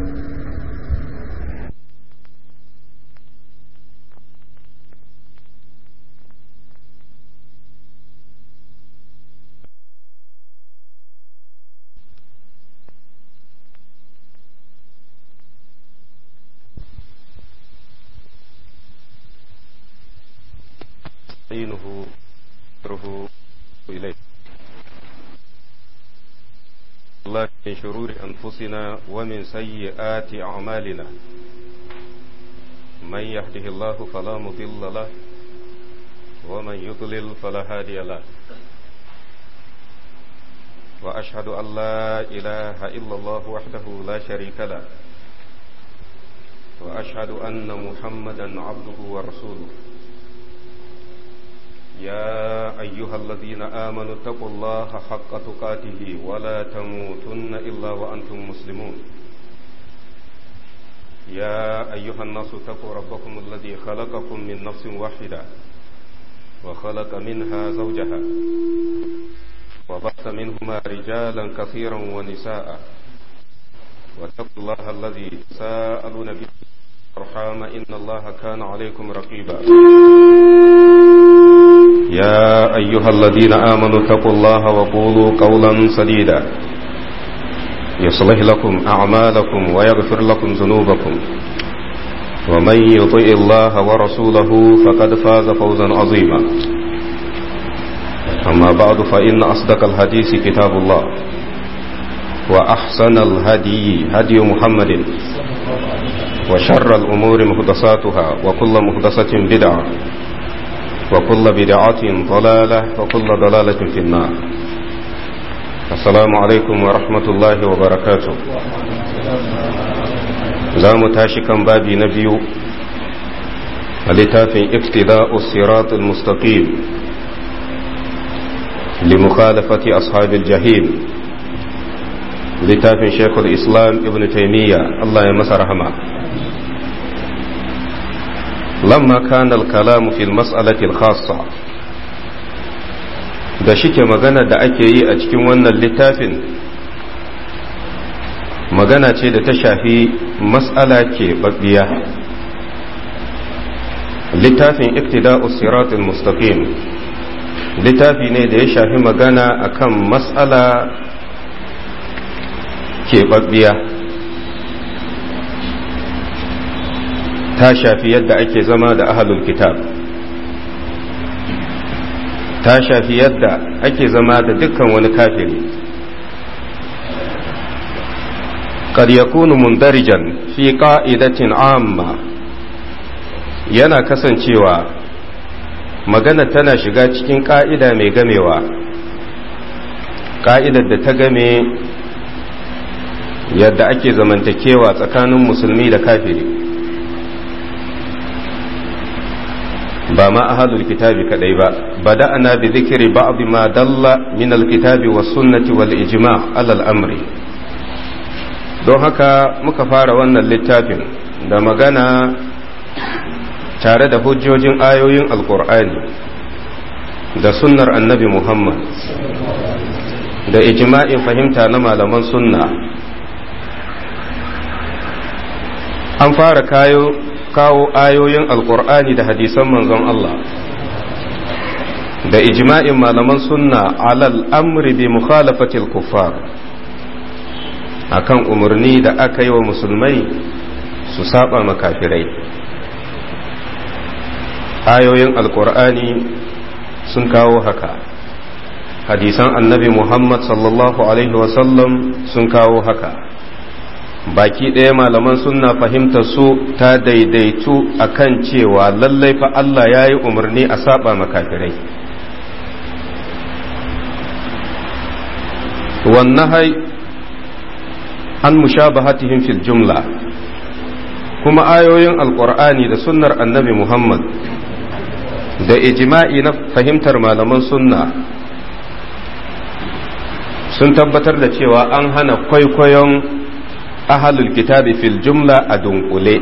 الله من شرور أنفسنا ومن سيئات أعمالنا من يهده الله فلا مضل له ومن يضلل فلا هادي له وأشهد أن لا إله إلا الله وحده لا شريك له وأشهد أن محمدا عبده ورسوله يا أيها الذين آمنوا اتقوا الله حق تقاته ولا تموتن إلا وأنتم مسلمون يا أيها الناس اتقوا ربكم الذي خلقكم من نفس واحدة وخلق منها زوجها وبث منهما رجالا كثيرا ونساء واتقوا الله الذي تساءلون به والأرحام إن الله كان عليكم رقيبا يا أيها الذين آمنوا اتقوا الله وقولوا قولا سديدا يصلح لكم أعمالكم ويغفر لكم ذنوبكم ومن يطع الله ورسوله فقد فاز فوزا عظيما أما بعد فإن أصدق الحديث كتاب الله وأحسن الهدي هدي محمد وشر الأمور محدثاتها وكل محدثة بدعة وكل بدعة ضلالة وكل ضلالة في النار السلام عليكم ورحمة الله وبركاته زام تاشكا بابي نبي لتافي اقتداء الصراط المستقيم لمخالفة أصحاب الجحيم لتافي شيخ الإسلام ابن تيمية الله يمس رحمه لما كان الكلام في المسألة الخاصة da shike magana da ake yi a cikin wannan littafin magana ce da ta shafi mas'ala ke babbiya littafin iktida'us siratul mustaqim littafi ne da ya shafi magana akan mas'ala ke babbiya ta shafi yadda ake zama da ahlul kitab ta shafi yadda ake zama da dukkan wani kafiri qad yakunu mundarijan fi qa'idatin amma yana kasancewa magana tana shiga cikin ƙa'ida mai gamewa, ƙa'idar da ta game yadda ake zamantakewa tsakanin musulmi da kafiri, ba ma ahlul kitabi kadai ba. Bada'ana bi zikri ba'd ma dalla min alkitabi was sunnati wal ijma' alal amri. Don haka muka fara wannan littafin da magana tare da hujjojin ayoyin alkur'ani da sunnar annabi Muhammad da ijma'in fahimta na malaman sunna. An fara kawo ayoyin alkur'ani da hadisan manzon Allah da ijma'in malaman sunna alal amri bi mukhalafatil kuffar, akan umarni da aka yi wa musulmai su saba makafirai. Ayoyin alkur'ani sun kawo haka, hadisan annabi Muhammad sallallahu alaihi wasallam sun kawo haka. Baki ɗaya malaman sunna fahimtar su ta daidaitu akan cewa lallai fa Allah ya yi umarni a saba makafirai. Wannan hai an mushabahatihim fil jumla, kuma ayoyin alkur'ani da sunnar annabi Muhammad da ijma'i na fahimtar malaman sunna sun tabbatar da cewa an hana kwaikwayon ahlul kitabi fil jumla a dunkule,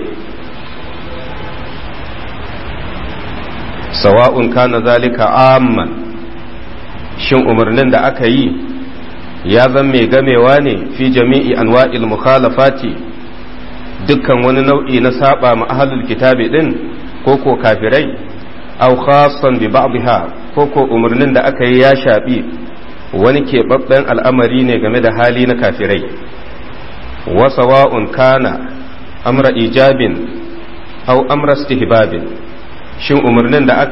sawa'un kana zalika amman, shin umarnin da aka yi ya zan mai gamewa ne fi jami'i anwa'il mukhalafati, dukkan wani nau'i na saba ma ahlul kitabi din ko ko kafirai, aw khassan bi ba'dha, ko ko umarnin da aka yi ya shafi wani keɓaɓɓen al'amari ne game da hali na kafirai. Wa sawa'un kana amra ijabin aw amra istihbabin, shin umarnin da aka